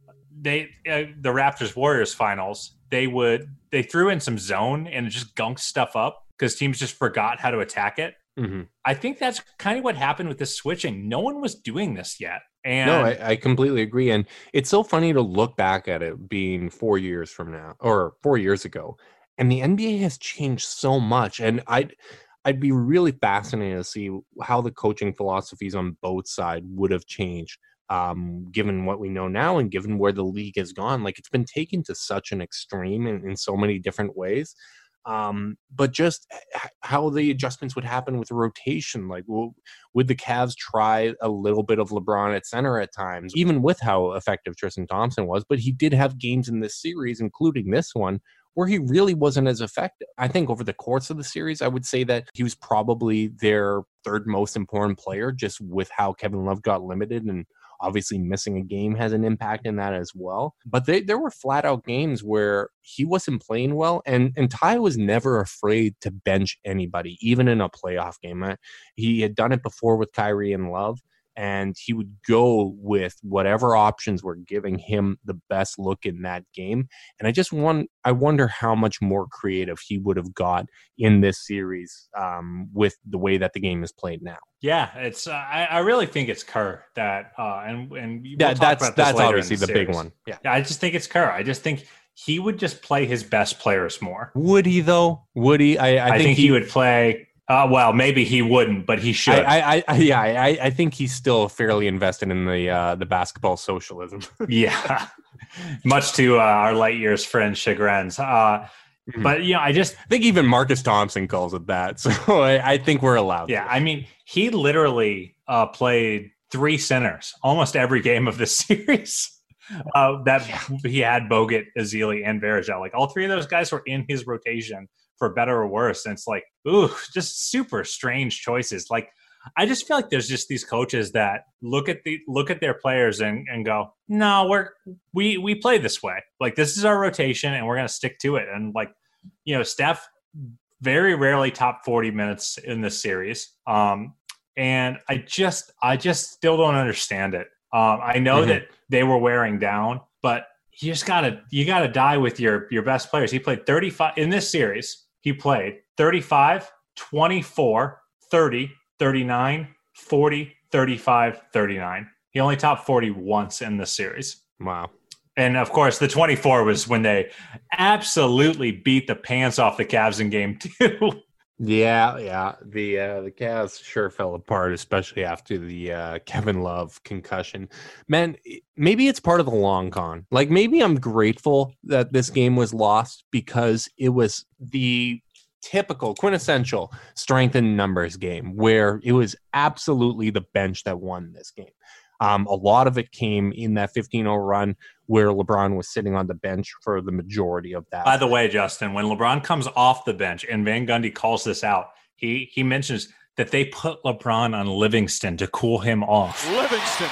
[SPEAKER 2] they uh, the Raptors Warriors finals, they would they threw in some zone and it just gunked stuff up because teams just forgot how to attack it.
[SPEAKER 1] Mm-hmm.
[SPEAKER 2] I think that's kind of what happened with this switching. No one was doing this yet. And
[SPEAKER 1] no, I, I completely agree. And it's so funny to look back at it being four years from now or four years ago. And the N B A has changed so much. And I'd, I'd be really fascinated to see how the coaching philosophies on both sides would have changed, um, given what we know now and given where the league has gone. Like, it's been taken to such an extreme in, in so many different ways. Um, but just how the adjustments would happen with rotation. Like, well, would the Cavs try a little bit of LeBron at center at times, even with how effective Tristan Thompson was? But he did have games in this series, including this one, where he really wasn't as effective. I think over the course of the series, I would say that he was probably their third most important player, just with how Kevin Love got limited, and obviously missing a game has an impact in that as well. But they, there were flat out games where he wasn't playing well, and, and Ty was never afraid to bench anybody, even in a playoff game. He had done it before with Kyrie and Love, and he would go with whatever options were giving him the best look in that game. And I just want, I wonder how much more creative he would have got in this series um, with the way that the game is played now.
[SPEAKER 2] Yeah, it's. Uh, I, I really think it's Kerr that, uh, and and we'll
[SPEAKER 1] yeah,
[SPEAKER 2] talk
[SPEAKER 1] that's
[SPEAKER 2] about this
[SPEAKER 1] that's
[SPEAKER 2] later
[SPEAKER 1] obviously
[SPEAKER 2] in the,
[SPEAKER 1] the
[SPEAKER 2] series.
[SPEAKER 1] big one. Yeah.
[SPEAKER 2] yeah, I just think it's Kerr. I just think he would just play his best players more.
[SPEAKER 1] Would he though? Would he? I, I,
[SPEAKER 2] I
[SPEAKER 1] think,
[SPEAKER 2] think
[SPEAKER 1] he,
[SPEAKER 2] he would play. Uh, well, maybe he wouldn't, but he should.
[SPEAKER 1] I, I, I yeah, I, I think he's still fairly invested in the uh, the basketball socialism.
[SPEAKER 2] yeah, much to uh, our light years friend chagrins. Uh, mm-hmm. But you know, I just
[SPEAKER 1] I think even Marcus Thompson calls it that. So I, I think we're allowed.
[SPEAKER 2] Yeah,
[SPEAKER 1] to.
[SPEAKER 2] I mean, he literally uh, played three centers almost every game of this series. Uh, that yeah. he had Bogut, Ezeli, and Varejao. Like all three of those guys were in his rotation. For better or worse. And it's like, ooh, just super strange choices. Like, I just feel like there's just these coaches that look at the look at their players and, and go, no, we're we we play this way. Like, this is our rotation and we're gonna stick to it. And like, you know, Steph very rarely top forty minutes in this series. Um, and I just I just still don't understand it. Um, I know mm-hmm. that they were wearing down, but you just gotta you gotta die with your your best players. He played thirty-five in this series. He played thirty-five, twenty-four, thirty, thirty-nine, forty, thirty-five, thirty-nine. He only topped forty once in this series.
[SPEAKER 1] Wow.
[SPEAKER 2] And, of course, the twenty-four was when they absolutely beat the pants off the Cavs in game two.
[SPEAKER 1] Yeah, yeah. The uh, the Cavs sure fell apart, especially after the uh, Kevin Love concussion. Man, maybe it's part of the long con. Like, maybe I'm grateful that this game was lost because it was the typical, quintessential strength in numbers game where it was absolutely the bench that won this game. Um, a lot of it came in that fifteen oh run where LeBron was sitting on the bench for the majority of that.
[SPEAKER 2] By the way, Justin, when LeBron comes off the bench and Van Gundy calls this out, he he mentions that they put LeBron on Livingston to cool him off.
[SPEAKER 3] Livingston,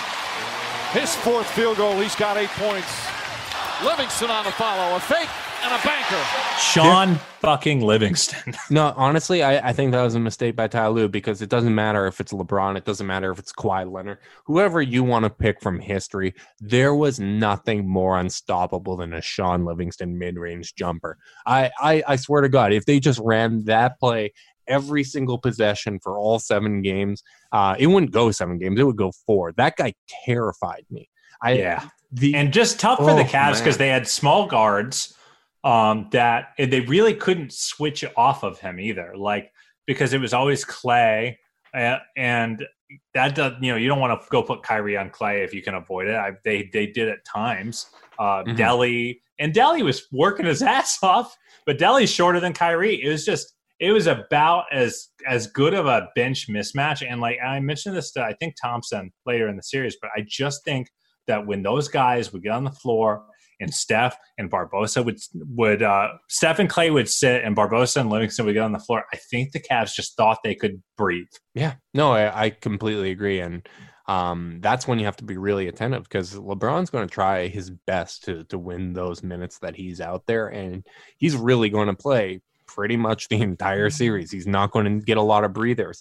[SPEAKER 3] his fourth field goal, he's got eight points. Livingston on the follow, a fake and a banker.
[SPEAKER 2] Sean fucking Livingston.
[SPEAKER 1] No, honestly, I, I think that was a mistake by Ty Lue because it doesn't matter if it's LeBron. It doesn't matter if it's Kawhi Leonard. Whoever you want to pick from history, there was nothing more unstoppable than a Sean Livingston mid-range jumper. I, I, I swear to God, if they just ran that play every single possession for all seven games, uh, it wouldn't go seven games. It would go four. That guy terrified me. I,
[SPEAKER 2] yeah.
[SPEAKER 1] The,
[SPEAKER 2] and just tough for
[SPEAKER 1] oh,
[SPEAKER 2] the Cavs because they had small guards um, that they really couldn't switch off of him either. Like, because it was always Clay uh, and that does, you know, you don't want to go put Kyrie on Clay if you can avoid it. I, they, they did at times. Uh, mm-hmm. Delly and Delly was working his ass off, but Delly's shorter than Kyrie. It was just, it was about as, as good of a bench mismatch. And like, I mentioned this to, I think Thompson later in the series, but I just think that when those guys would get on the floor and Steph and Barbosa would would uh, Steph and Clay would sit and Barbosa and Livingston would get on the floor, I think the Cavs just thought they could breathe.
[SPEAKER 1] Yeah, no, I, I completely agree, and um, that's when you have to be really attentive because LeBron's going to try his best to to win those minutes that he's out there, and he's really going to play pretty much the entire series. He's not going to get a lot of breathers.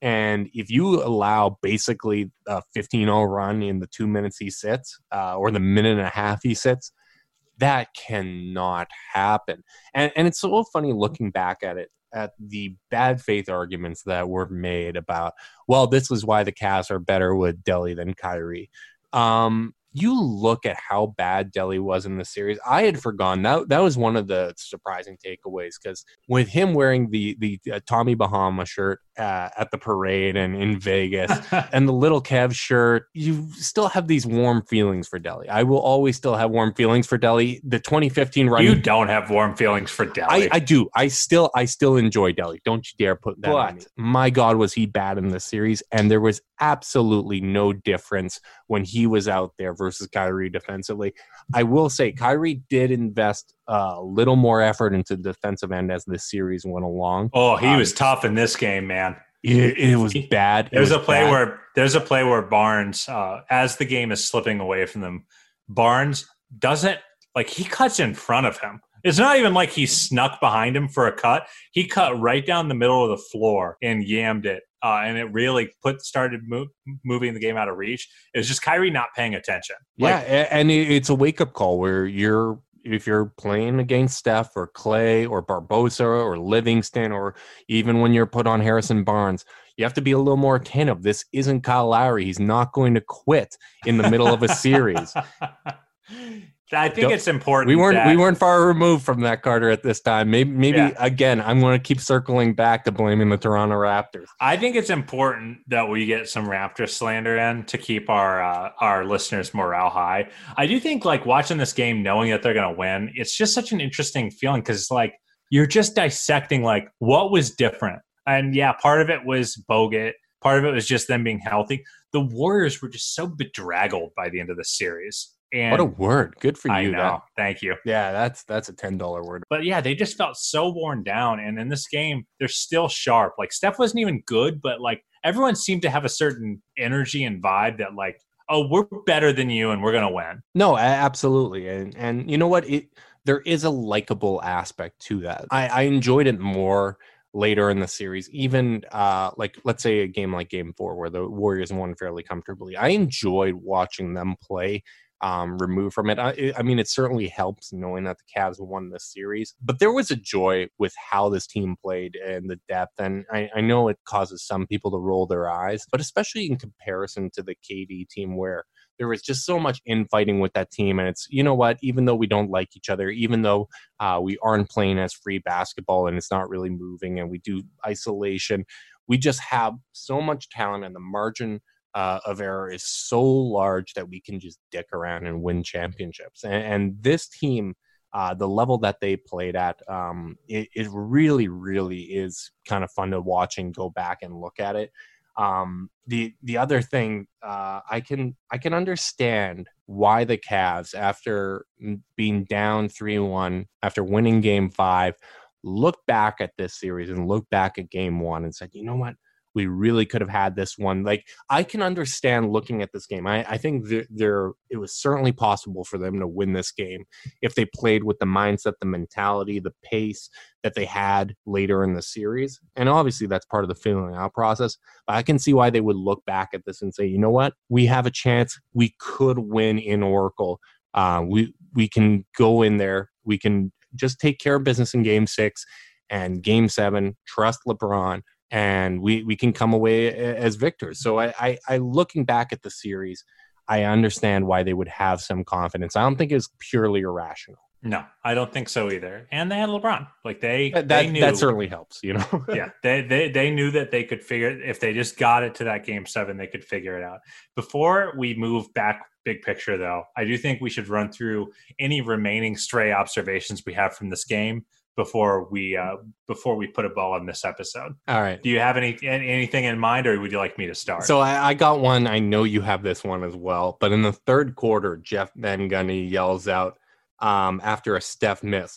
[SPEAKER 1] And if you allow basically a fifteen oh run in the two minutes he sits, uh, or the minute and a half he sits, that cannot happen. And and it's so funny looking back at it, at the bad faith arguments that were made about, well, this is why the Cavs are better with Delly than Kyrie. Um, you look at how bad Delly was in the series. I had forgotten that that was one of the surprising takeaways, because with him wearing the the uh, Tommy Bahama shirt uh, at the parade and in Vegas and the little Kev shirt, you still have these warm feelings for Delly. I will always still have warm feelings for Delly. The twenty fifteen run,
[SPEAKER 2] you don't have warm feelings for Delly.
[SPEAKER 1] I, I do. I still I still enjoy Delly. Don't you dare put that
[SPEAKER 2] But,
[SPEAKER 1] on me. My God, was he bad in this series? And there was absolutely no difference when he was out there versus Kyrie defensively. I will say Kyrie did invest a little more effort into the defensive end as the series went along.
[SPEAKER 2] Oh, he
[SPEAKER 1] um,
[SPEAKER 2] was tough in this game, man.
[SPEAKER 1] It, it was bad. It
[SPEAKER 2] There's
[SPEAKER 1] was
[SPEAKER 2] a play
[SPEAKER 1] bad.
[SPEAKER 2] where there's a play where Barnes, uh, as the game is slipping away from them, Barnes doesn't like he cuts in front of him. It's not even like he snuck behind him for a cut. He cut right down the middle of the floor and yammed it. Uh, and it really put started move, moving the game out of reach. It was just Kyrie not paying attention.
[SPEAKER 1] Yeah,
[SPEAKER 2] Like,
[SPEAKER 1] a- and it- it's a wake-up call where you're if you're playing against Steph or Clay or Barbosa or Livingston, or even when you're put on Harrison Barnes, you have to be a little more attentive. This isn't Kyle Lowry. He's not going to quit in the middle of a series.
[SPEAKER 2] I think
[SPEAKER 1] Don't-
[SPEAKER 2] it's important.
[SPEAKER 1] We weren't
[SPEAKER 2] that,
[SPEAKER 1] we weren't far removed from that, Carter, at this time. Maybe maybe
[SPEAKER 2] Yeah.
[SPEAKER 1] again, I'm going to keep circling back to blaming the Toronto Raptors.
[SPEAKER 2] I think it's important that we get some Raptor slander in to keep our uh, our listeners' morale high. I do think like watching this game, knowing that they're going to win, it's just such an interesting feeling because it's like you're just dissecting like what was different. And yeah, part of it was Bogut. Part of it was just them being healthy. The Warriors were just so bedraggled by the end of the series. And
[SPEAKER 1] What a word! Good for you.
[SPEAKER 2] I know.
[SPEAKER 1] That-
[SPEAKER 2] Thank you.
[SPEAKER 1] yeah, that's that's a ten dollar word.
[SPEAKER 2] But yeah, they just felt so worn down. And in this game, they're still sharp. Like Steph wasn't even good, but like everyone seemed to have a certain energy and vibe that like, oh, we're better than you and we're going to win.
[SPEAKER 1] No, a- absolutely. And and you know what? It there is a likable aspect to that. I, I enjoyed it more later in the series, even uh, like let's say a game like Game Four where the Warriors won fairly comfortably. I enjoyed watching them play. Um, removed from it. I, I mean, it certainly helps knowing that the Cavs won this series, but there was a joy with how this team played and the depth. And I, I know it causes some people to roll their eyes, but especially in comparison to the K D team where there was just so much infighting with that team. And it's, you know what, even though we don't like each other, even though uh, we aren't playing as free basketball and it's not really moving and we do isolation, we just have so much talent and the margin Uh, of error is so large that we can just dick around and win championships. And, and this team, uh, the level that they played at, um, it, it really, really is kind of fun to watch and go back and look at it. Um, the the other thing, uh, I can I can understand why the Cavs, after being down three one, after winning Game Five, look back at this series and look back at Game One and said, you know what? We really could have had this one. Like, I can understand looking at this game. I, I think there, there, it was certainly possible for them to win this game if they played with the mindset, the mentality, the pace that they had later in the series. And obviously that's part of the feeling out process. But I can see why they would look back at this and say, you know what? We have a chance. We could win in Oracle. Uh, we, we can go in there. We can just take care of business in game six and game seven, trust LeBron. And we, we can come away as victors. So I, I, I, looking back at the series, I understand why they would have some confidence. I don't think it was purely irrational.
[SPEAKER 2] No, I don't think so either. And they had LeBron. Like they,
[SPEAKER 1] That,
[SPEAKER 2] they knew,
[SPEAKER 1] that certainly helps, you know?
[SPEAKER 2] yeah, they, they they knew that they could figure it. If they just got it to that game seven, they could figure it out. Before we move back big picture, though, I do think we should run through any remaining stray observations we have from this game before we uh, before we put a ball in this episode.
[SPEAKER 1] All right.
[SPEAKER 2] Do you have any anything in mind, or would you like me to start?
[SPEAKER 1] So I, I got one. I know you have this one as well. But in the third quarter, Jeff Van Gundy yells out um, after a Steph miss.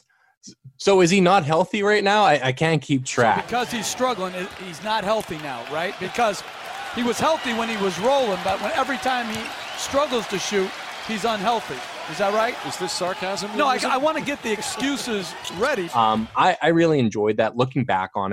[SPEAKER 1] So is he not healthy right now? I, I can't keep track.
[SPEAKER 6] So because he's struggling, he's not healthy now, right? Because he was healthy when he was rolling, but when every time he struggles to shoot, he's unhealthy. Is that right?
[SPEAKER 3] Is this sarcasm?
[SPEAKER 6] No, I, I want to get the excuses ready.
[SPEAKER 1] Um, I, I really enjoyed that. Looking back on it,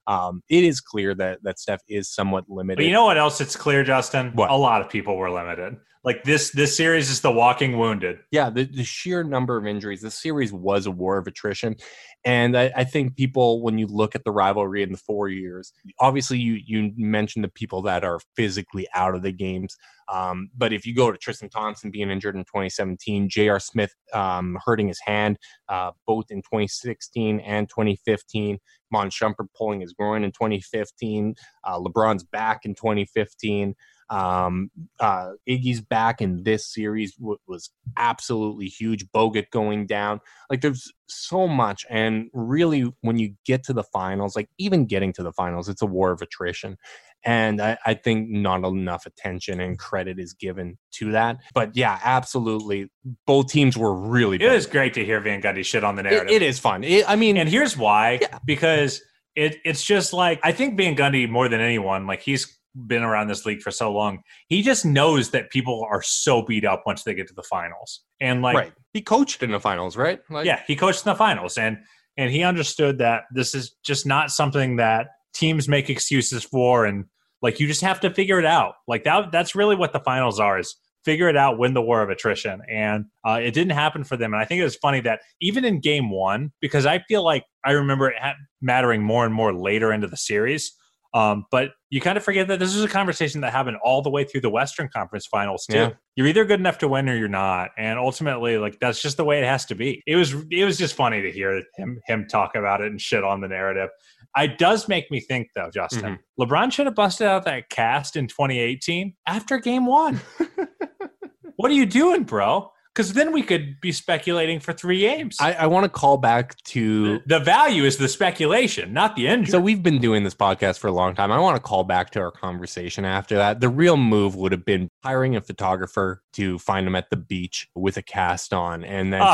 [SPEAKER 1] Um, it is clear that that Steph is somewhat limited.
[SPEAKER 2] But you know what else it's clear, Justin?
[SPEAKER 1] What?
[SPEAKER 2] A lot of people were limited. Like this this series is the walking wounded.
[SPEAKER 1] Yeah, the, the sheer number of injuries. This series was a war of attrition. And I, I think people, when you look at the rivalry in the four years, obviously you you mentioned the people that are physically out of the games. Um, but if you go to Tristan Thompson being injured in twenty seventeen, J R. Smith um, hurting his hand uh, both in twenty sixteen and twenty fifteen, Mon Shumpert pulling his groin in twenty fifteen, uh, LeBron's back in twenty fifteen. Um, uh, Iggy's back in this series w- was absolutely huge. Bogut going down. Like there's so much. And really, when you get to the finals, like even getting to the finals, it's a war of attrition. And I, I think not enough attention and credit is given to that. But yeah, absolutely. Both teams were really
[SPEAKER 2] It was great to hear Van Gundy shit on the narrative.
[SPEAKER 1] It, it is fun. It, I mean,
[SPEAKER 2] and here's why.
[SPEAKER 1] Yeah.
[SPEAKER 2] Because it it's just like, I think Van Gundy, more than anyone, like he's been around this league for so long, he just knows that people are so beat up once they get to the finals. And like,
[SPEAKER 1] right. He coached in the finals, right? Like,
[SPEAKER 2] yeah, he coached in the finals, and and he understood that this is just not something that teams make excuses for, and like you just have to figure it out. Like that that's really what the finals are, is figure it out, win the war of attrition. And uh, it didn't happen for them. And I think it was funny that even in game one, because I feel like I remember it ha- mattering more and more later into the series. Um, but you kind of forget that this is a conversation that happened all the way through the Western Conference Finals too.
[SPEAKER 1] Yeah.
[SPEAKER 2] You're either good enough to win or you're not, and ultimately, like that's just the way it has to be. It was it was just funny to hear him him talk about it and shit on the narrative. It does make me think, though, Justin, mm-hmm. LeBron should have busted out that cast in twenty eighteen after Game One. What are you doing, bro? Because then we could be speculating for three games.
[SPEAKER 1] I, I want to call back to...
[SPEAKER 2] The, the value is the speculation, not the injury.
[SPEAKER 1] So we've been doing this podcast for a long time. I want to call back to our conversation after that. The real move would have been hiring a photographer to find him at the beach with a cast on. And then,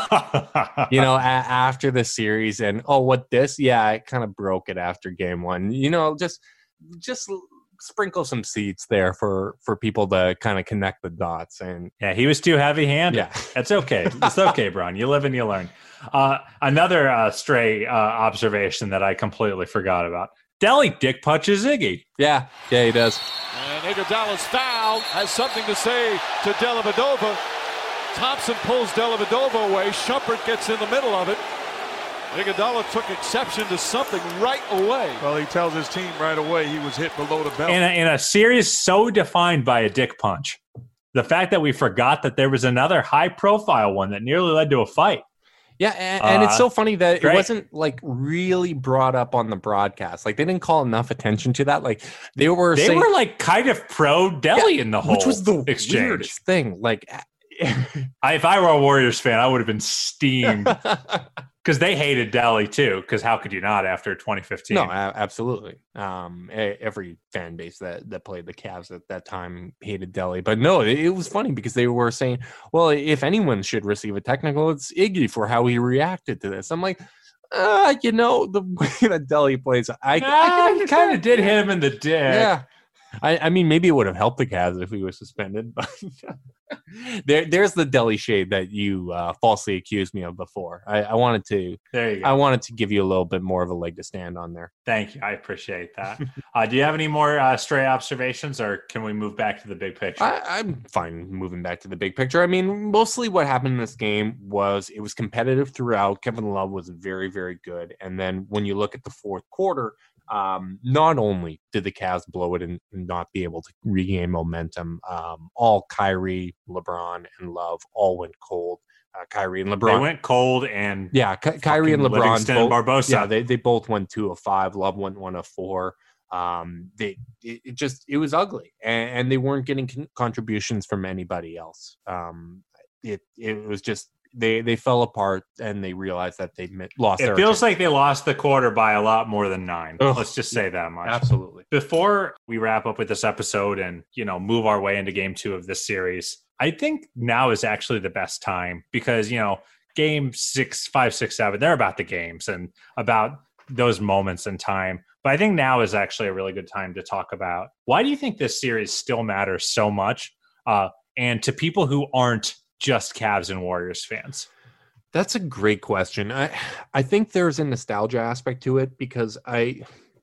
[SPEAKER 1] you know, a- after the series and, oh, what this? Yeah, I kind of broke it after game one. You know, just just... sprinkle some seeds there for for people to kind of connect the dots. And
[SPEAKER 2] yeah, he was too heavy handed.
[SPEAKER 1] Yeah,
[SPEAKER 2] that's okay. It's okay, Brian. You live and you learn. Uh, another uh, stray uh, observation that I completely forgot about. Delly dick punches Iggy.
[SPEAKER 1] Yeah, yeah, he does.
[SPEAKER 3] And Iguodala's foul has something to say to Dellavedova. Thompson pulls Dellavedova away. Shumpert gets in the middle of it. Iguodala took exception to something right away.
[SPEAKER 7] Well, he tells his team right away he was hit below the belt.
[SPEAKER 2] In a, in a series so defined by a dick punch, the fact that we forgot that there was another high-profile one that nearly led to a fight.
[SPEAKER 1] Yeah, and, and uh, it's so funny that
[SPEAKER 2] great.
[SPEAKER 1] It wasn't like really brought up on the broadcast. Like they didn't call enough attention to that. Like they were,
[SPEAKER 2] they
[SPEAKER 1] saying,
[SPEAKER 2] were like kind of pro Delly
[SPEAKER 1] yeah,
[SPEAKER 2] in the whole
[SPEAKER 1] which was the
[SPEAKER 2] exchange
[SPEAKER 1] weirdest thing. Like,
[SPEAKER 2] I, if I were a Warriors fan, I would have been steamed. Because they hated Delly too. Because how could you not after twenty fifteen?
[SPEAKER 1] No, a- absolutely. Um, a- every fan base that, that played the Cavs at that time hated Delly. But no, it, it was funny because they were saying, well, if anyone should receive a technical, it's Iggy for how he reacted to this. I'm like, uh, you know, the way that Delly plays, I, I,
[SPEAKER 2] I, I kind of did him in the dick.
[SPEAKER 1] Yeah. I, I mean, maybe it would have helped the Cavs if he was suspended, but there, there's the Delly shade that you uh, falsely accused me of before. I, I wanted to,
[SPEAKER 2] there you go.
[SPEAKER 1] I wanted to give you a little bit more of a leg to stand on there.
[SPEAKER 2] Thank you. I appreciate that. uh, do you have any more uh, stray observations, or can we move back to the big picture?
[SPEAKER 1] I, I'm fine moving back to the big picture. I mean, mostly what happened in this game was it was competitive throughout. Kevin Love was very, very good. And then when you look at the fourth quarter, Um, not only did the Cavs blow it and not be able to regain momentum, um, all Kyrie, LeBron, and Love all went cold. Uh, Kyrie and LeBron
[SPEAKER 2] they went cold, and
[SPEAKER 1] yeah, Ky- Kyrie and LeBron,
[SPEAKER 2] Livingston
[SPEAKER 1] both,
[SPEAKER 2] and Barbosa.
[SPEAKER 1] Yeah, they they both went two of five. Love went one of four. Um, they it, it just it was ugly, and, and they weren't getting con- contributions from anybody else. Um, it it was just. They they fell apart and they realized that they lost.
[SPEAKER 2] It
[SPEAKER 1] their
[SPEAKER 2] feels
[SPEAKER 1] attention.
[SPEAKER 2] like they lost the quarter by a lot more than nine.
[SPEAKER 1] Ugh.
[SPEAKER 2] Let's just say that much.
[SPEAKER 1] Absolutely.
[SPEAKER 2] Before we wrap up with this episode and, you know, move our way into game two of this series, I think now is actually the best time because, you know, game six, five, six, seven, they're about the games and about those moments in time. But I think now is actually a really good time to talk about why do you think this series still matters so much? Uh, and to people who aren't just Cavs and Warriors fans?
[SPEAKER 1] That's a great question. I I think there's a nostalgia aspect to it because I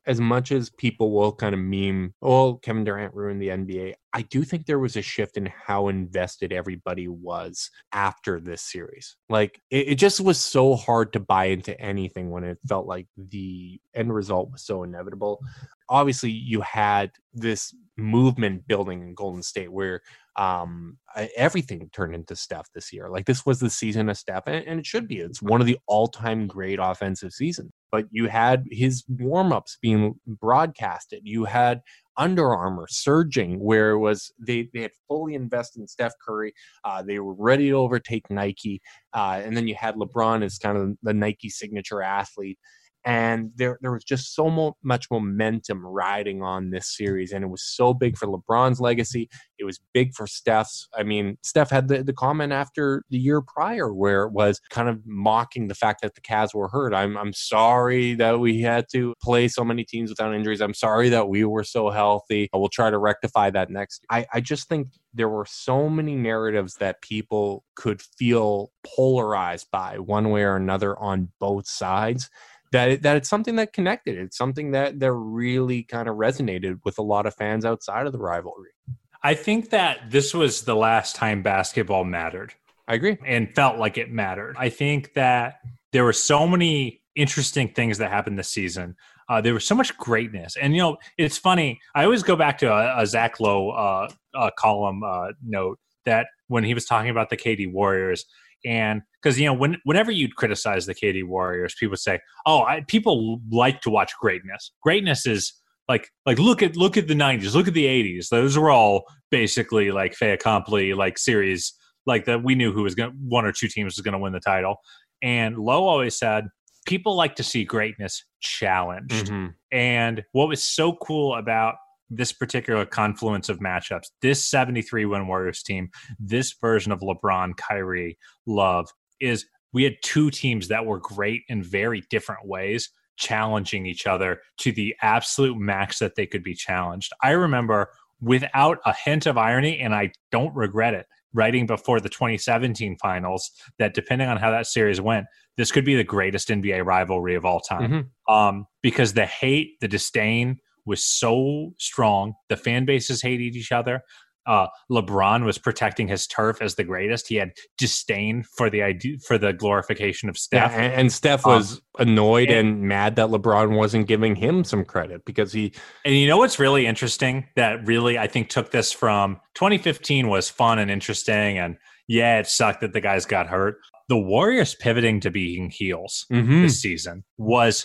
[SPEAKER 1] as much as people will kind of meme, oh, Kevin Durant ruined the N B A, I do think there was a shift in how invested everybody was after this series. Like, it, it just was so hard to buy into anything when it felt like the end result was so inevitable. Obviously, you had this movement building in Golden State where um, everything turned into Steph this year. Like, this was the season of Steph, and, and it should be. It's one of the all-time great offensive seasons. But you had his warm-ups being broadcasted. You had Under Armour surging, where it was they, they had fully invested in Steph Curry. Uh, they were ready to overtake Nike. Uh, and then you had LeBron as kind of the Nike signature athlete. And there, there was just so mo- much momentum riding on this series. And it was so big for LeBron's legacy. It was big for Steph's. I mean, Steph had the, the comment after the year prior where it was kind of mocking the fact that the Cavs were hurt. I'm, I'm sorry that we had to play so many teams without injuries. I'm sorry that we were so healthy. We'll try to rectify that next. I, I just think there were so many narratives that people could feel polarized by one way or another on both sides. That, it, that it's something that connected. It's something that, that really kind of resonated with a lot of fans outside of the rivalry.
[SPEAKER 2] I think that this was the last time basketball mattered.
[SPEAKER 1] I agree.
[SPEAKER 2] And felt like it mattered. I think that there were so many interesting things that happened this season. Uh, there was so much greatness. And, you know, it's funny. I always go back to a, a Zach Lowe uh, uh, column uh, note that when he was talking about the K D Warriors. And because, you know, when, whenever you'd criticize the K D Warriors, people say, oh, I, people like to watch greatness. Greatness is like, like look at look at the nineties, look at the eighties. Those were all basically like fait accompli, like series, like that we knew who was going to, one or two teams was going to win the title. And Lowe always said, people like to see greatness challenged. Mm-hmm. And what was so cool about this particular confluence of matchups, this seventy-three win Warriors team, this version of LeBron, Kyrie, Love, is we had two teams that were great in very different ways, challenging each other to the absolute max that they could be challenged. I remember, without a hint of irony, and I don't regret it, writing before the twenty seventeen finals that depending on how that series went, this could be the greatest N B A rivalry of all time. Mm-hmm. Um, because the hate, the disdain, was so strong. The fan bases hated each other. Uh, LeBron was protecting his turf as the greatest. He had disdain for the idea, for the glorification of Steph.
[SPEAKER 1] Yeah, and, and Steph was um, annoyed and, and mad that LeBron wasn't giving him some credit because he.
[SPEAKER 2] And you know what's really interesting that really I think took this from twenty fifteen was fun and interesting, and yeah, it sucked that the guys got hurt. The Warriors pivoting to being heels mm-hmm. this season was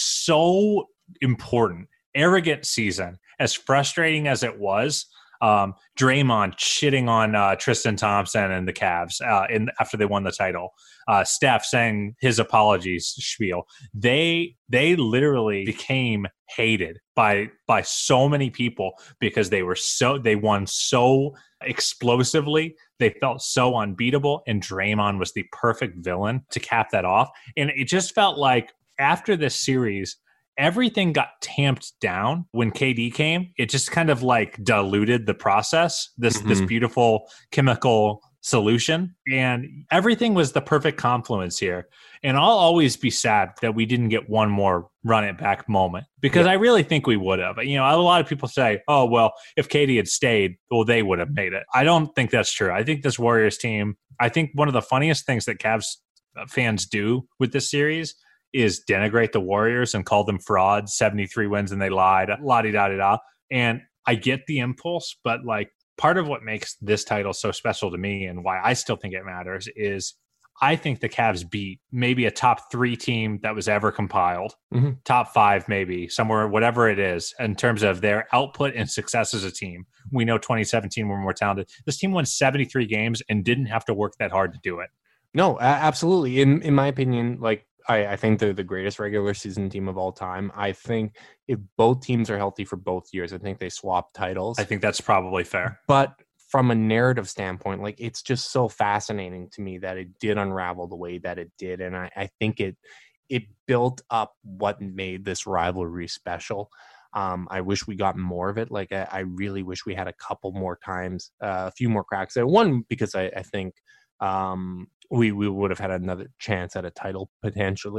[SPEAKER 2] so important. Arrogant season, as frustrating as it was. Um, Draymond shitting on uh, Tristan Thompson and the Cavs uh, in, after they won the title. Uh, Steph saying his apologies spiel. They they literally became hated by by so many people because they were so they won so explosively. They felt so unbeatable, and Draymond was the perfect villain to cap that off. And it just felt like after this series, everything got tamped down when K D came. It just kind of like diluted the process, this mm-hmm. this beautiful chemical solution. And everything was the perfect confluence here. And I'll always be sad that we didn't get one more run it back moment because yeah. I really think we would have. You know, a lot of people say, oh, well, if K D had stayed, well, they would have made it. I don't think that's true. I think this Warriors team, I think one of the funniest things that Cavs fans do with this series is denigrate the Warriors and call them frauds, seventy-three wins and they lied, la-di-da-di-da. And I get the impulse, but like part of what makes this title so special to me and why I still think it matters is I think the Cavs beat maybe a top three team that was ever compiled, mm-hmm. top five maybe, somewhere, whatever it is, in terms of their output and success as a team. We know twenty seventeen were more talented. This team won seventy-three games and didn't have to work that hard to do it.
[SPEAKER 1] No, absolutely. In in my opinion, like, I, I think they're the greatest regular season team of all time. I think if both teams are healthy for both years, I think they swap titles.
[SPEAKER 2] I think that's probably fair.
[SPEAKER 1] But from a narrative standpoint, like, it's just so fascinating to me that it did unravel the way that it did. And I, I think it it built up what made this rivalry special. Um, I wish we got more of it. Like, I, I really wish we had a couple more times, uh, a few more cracks at one, because I, I think um, we we would have had another chance at a title potentially.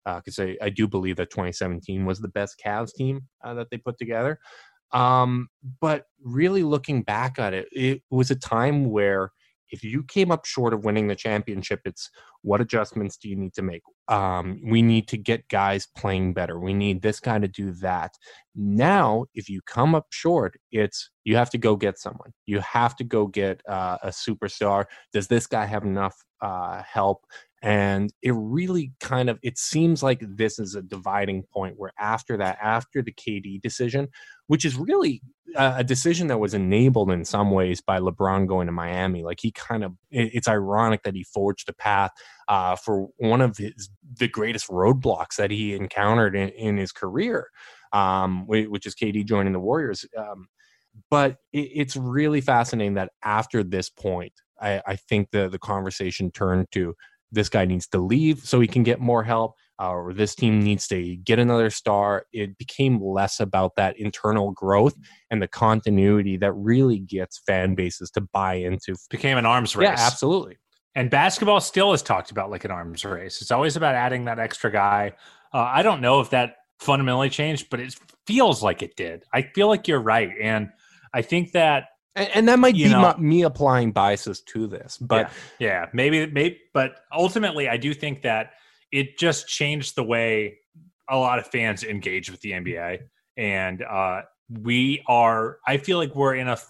[SPEAKER 1] because uh, I, I do believe that twenty seventeen was the best Cavs team uh, that they put together. Um, but really looking back at it, it was a time where if you came up short of winning the championship, it's what adjustments do you need to make? Um, we need to get guys playing better. We need this guy to do that. Now, if you come up short, it's you have to go get someone. You have to go get uh, a superstar. Does this guy have enough uh, help? And it really kind of, it seems like this is a dividing point where after that, after the K D decision, which is really a, a decision that was enabled in some ways by LeBron going to Miami. Like he kind of, it, it's ironic that he forged a path uh, for one of his, the greatest roadblocks that he encountered in, in his career, um, which is K D joining the Warriors. Um, but it, it's really fascinating that after this point, I, I think the, the conversation turned to, this guy needs to leave so he can get more help, uh, or this team needs to get another star. It became less about that internal growth and the continuity that really gets fan bases to buy into.
[SPEAKER 2] Became an arms race.
[SPEAKER 1] Yeah, absolutely.
[SPEAKER 2] And basketball still is talked about like an arms race. It's always about adding that extra guy. Uh, I don't know if that fundamentally changed, but it feels like it did. I feel like you're right. And I think that
[SPEAKER 1] And, and that might
[SPEAKER 2] you
[SPEAKER 1] be
[SPEAKER 2] know,
[SPEAKER 1] my, me applying biases to this, but
[SPEAKER 2] yeah, yeah, maybe, maybe, but ultimately I do think that it just changed the way a lot of fans engage with the N B A. And uh, we are, I feel like we're in a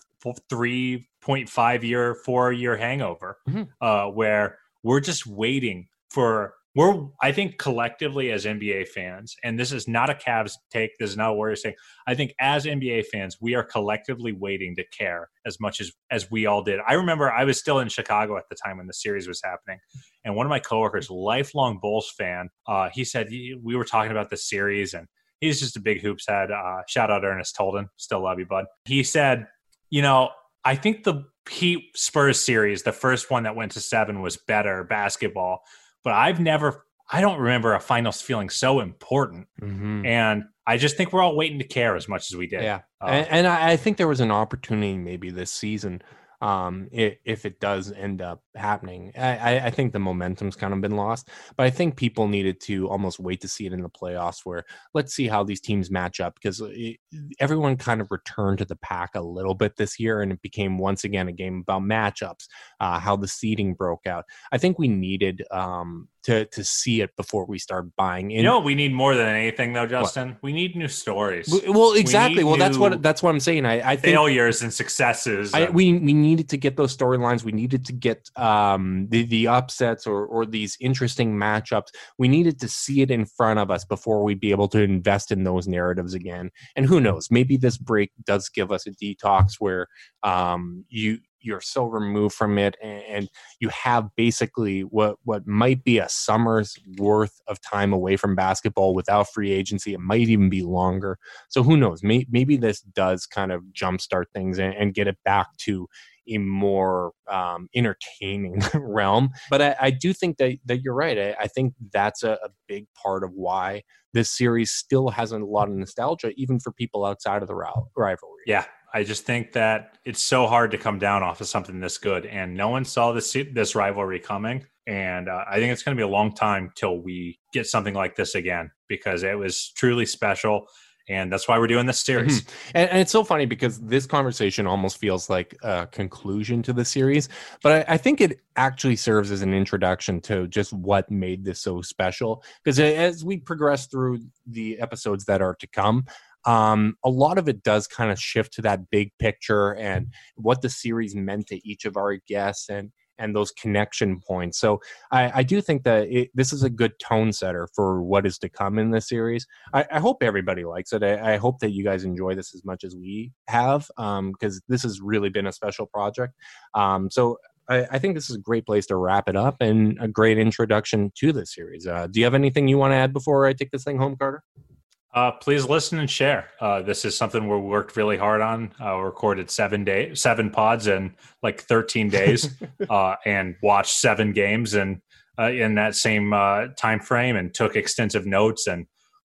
[SPEAKER 2] three point five year, four year hangover mm-hmm. uh, where we're just waiting for, we're, I think collectively as N B A fans, and this is not a Cavs take, this is not a Warriors take. I think as N B A fans, we are collectively waiting to care as much as, as we all did. I remember I was still in Chicago at the time when the series was happening. And one of my coworkers, lifelong Bulls fan, uh, he said, we were talking about the series and he's just a big hoops head. Uh, shout out Ernest Holden. Still love you, bud. He said, you know, I think the Heat Spurs series, the first one that went to seven, was better basketball. But I've never, I don't remember a finals feeling so important. Mm-hmm. And I just think we're all waiting to care as much as we did.
[SPEAKER 1] Yeah.
[SPEAKER 2] Uh,
[SPEAKER 1] and, and I think there was an opportunity maybe this season, um, if, if it does end up happening. I, I think the momentum's kind of been lost, but I think people needed to almost wait to see it in the playoffs where let's see how these teams match up, because it, everyone kind of returned to the pack a little bit this year, and it became once again a game about matchups, uh, how the seeding broke out. I think we needed um, to to see it before we start buying in.
[SPEAKER 2] You know what we need more than anything though, Justin? What? We need new stories.
[SPEAKER 1] Well, exactly. We well, that's what that's what I'm saying. I, I think
[SPEAKER 2] failures and successes.
[SPEAKER 1] I,
[SPEAKER 2] and-
[SPEAKER 1] we we needed to get those storylines. We needed to get um, the the upsets or or these interesting matchups. We needed to see it in front of us before we'd be able to invest in those narratives again. And who knows? Maybe this break does give us a detox where um, you. you're so removed from it and you have basically what, what might be a summer's worth of time away from basketball without free agency. It might even be longer. So who knows? Maybe, maybe this does kind of jumpstart things and, and get it back to a more um, entertaining realm. But I, I do think that, that you're right. I, I think that's a, a big part of why this series still has a lot of nostalgia, even for people outside of the rivalry.
[SPEAKER 2] Yeah. I just think that it's so hard to come down off of something this good, and no one saw this this rivalry coming. And uh, I think it's going to be a long time till we get something like this again, because it was truly special. And that's why we're doing this series.
[SPEAKER 1] Mm-hmm. And, and it's so funny because this conversation almost feels like a conclusion to the series, but I, I think it actually serves as an introduction to just what made this so special. Because as we progress through the episodes that are to come, Um, a lot of it does kind of shift to that big picture and what the series meant to each of our guests and and those connection points. So I, I do think that it, this is a good tone setter for what is to come in this series. I, I hope everybody likes it. I, I hope that you guys enjoy this as much as we have, um, because this has really been a special project. Um, so I, I think this is a great place to wrap it up and a great introduction to the series. Uh, do you have anything you want to add before I take this thing home, Carter?
[SPEAKER 2] Uh, please listen and share. Uh, this is something we worked really hard on. Uh, recorded seven days, seven pods in like thirteen days, uh, and watched seven games and uh, in that same uh, time frame, and took extensive notes. And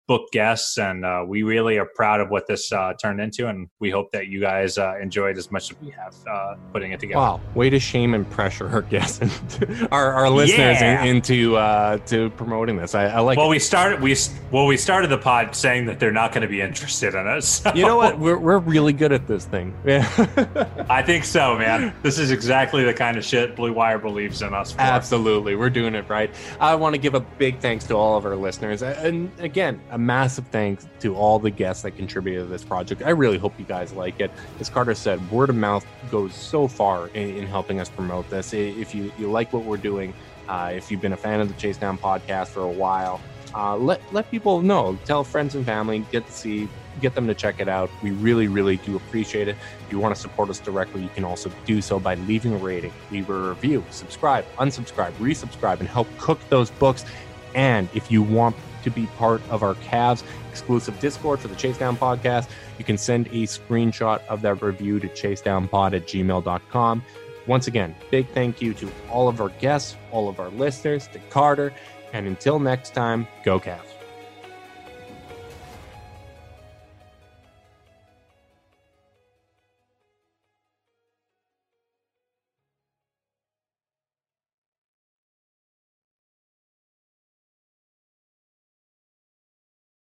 [SPEAKER 2] book guests, and uh, we really are proud of what this uh, turned into, and we hope that you guys uh, enjoyed as much as we have uh, putting it together.
[SPEAKER 1] Wow, way to shame and pressure our guests and our, our listeners
[SPEAKER 2] yeah.
[SPEAKER 1] in, into uh, to promoting this. I, I like.
[SPEAKER 2] Well,
[SPEAKER 1] it.
[SPEAKER 2] we started we well we started the pod saying that they're not going to be interested in us. So.
[SPEAKER 1] You know what? We're we're really good at this thing. Yeah,
[SPEAKER 2] I think so, man. This is exactly the kind of shit Blue Wire believes in us for.
[SPEAKER 1] Absolutely, we're doing it right. I want to give a big thanks to all of our listeners, and again, a massive thanks to all the guests that contributed to this project. I really hope you guys like it. As Carter said, word of mouth goes so far in, in helping us promote this. If you, you like what we're doing, uh, if you've been a fan of the Chase Down podcast for a while, uh, let let people know. Tell friends and family. Get to see, get them to check it out. We really, really do appreciate it. If you want to support us directly, you can also do so by leaving a rating, leave a review, subscribe, unsubscribe, resubscribe, and help cook those books. And if you want to be part of our Cavs exclusive Discord for the Chase Down podcast, you can send a screenshot of that review to chasedownpod at gmail dot com. Once again, big thank you to all of our guests, all of our listeners, to Carter, and until next time, go Cavs.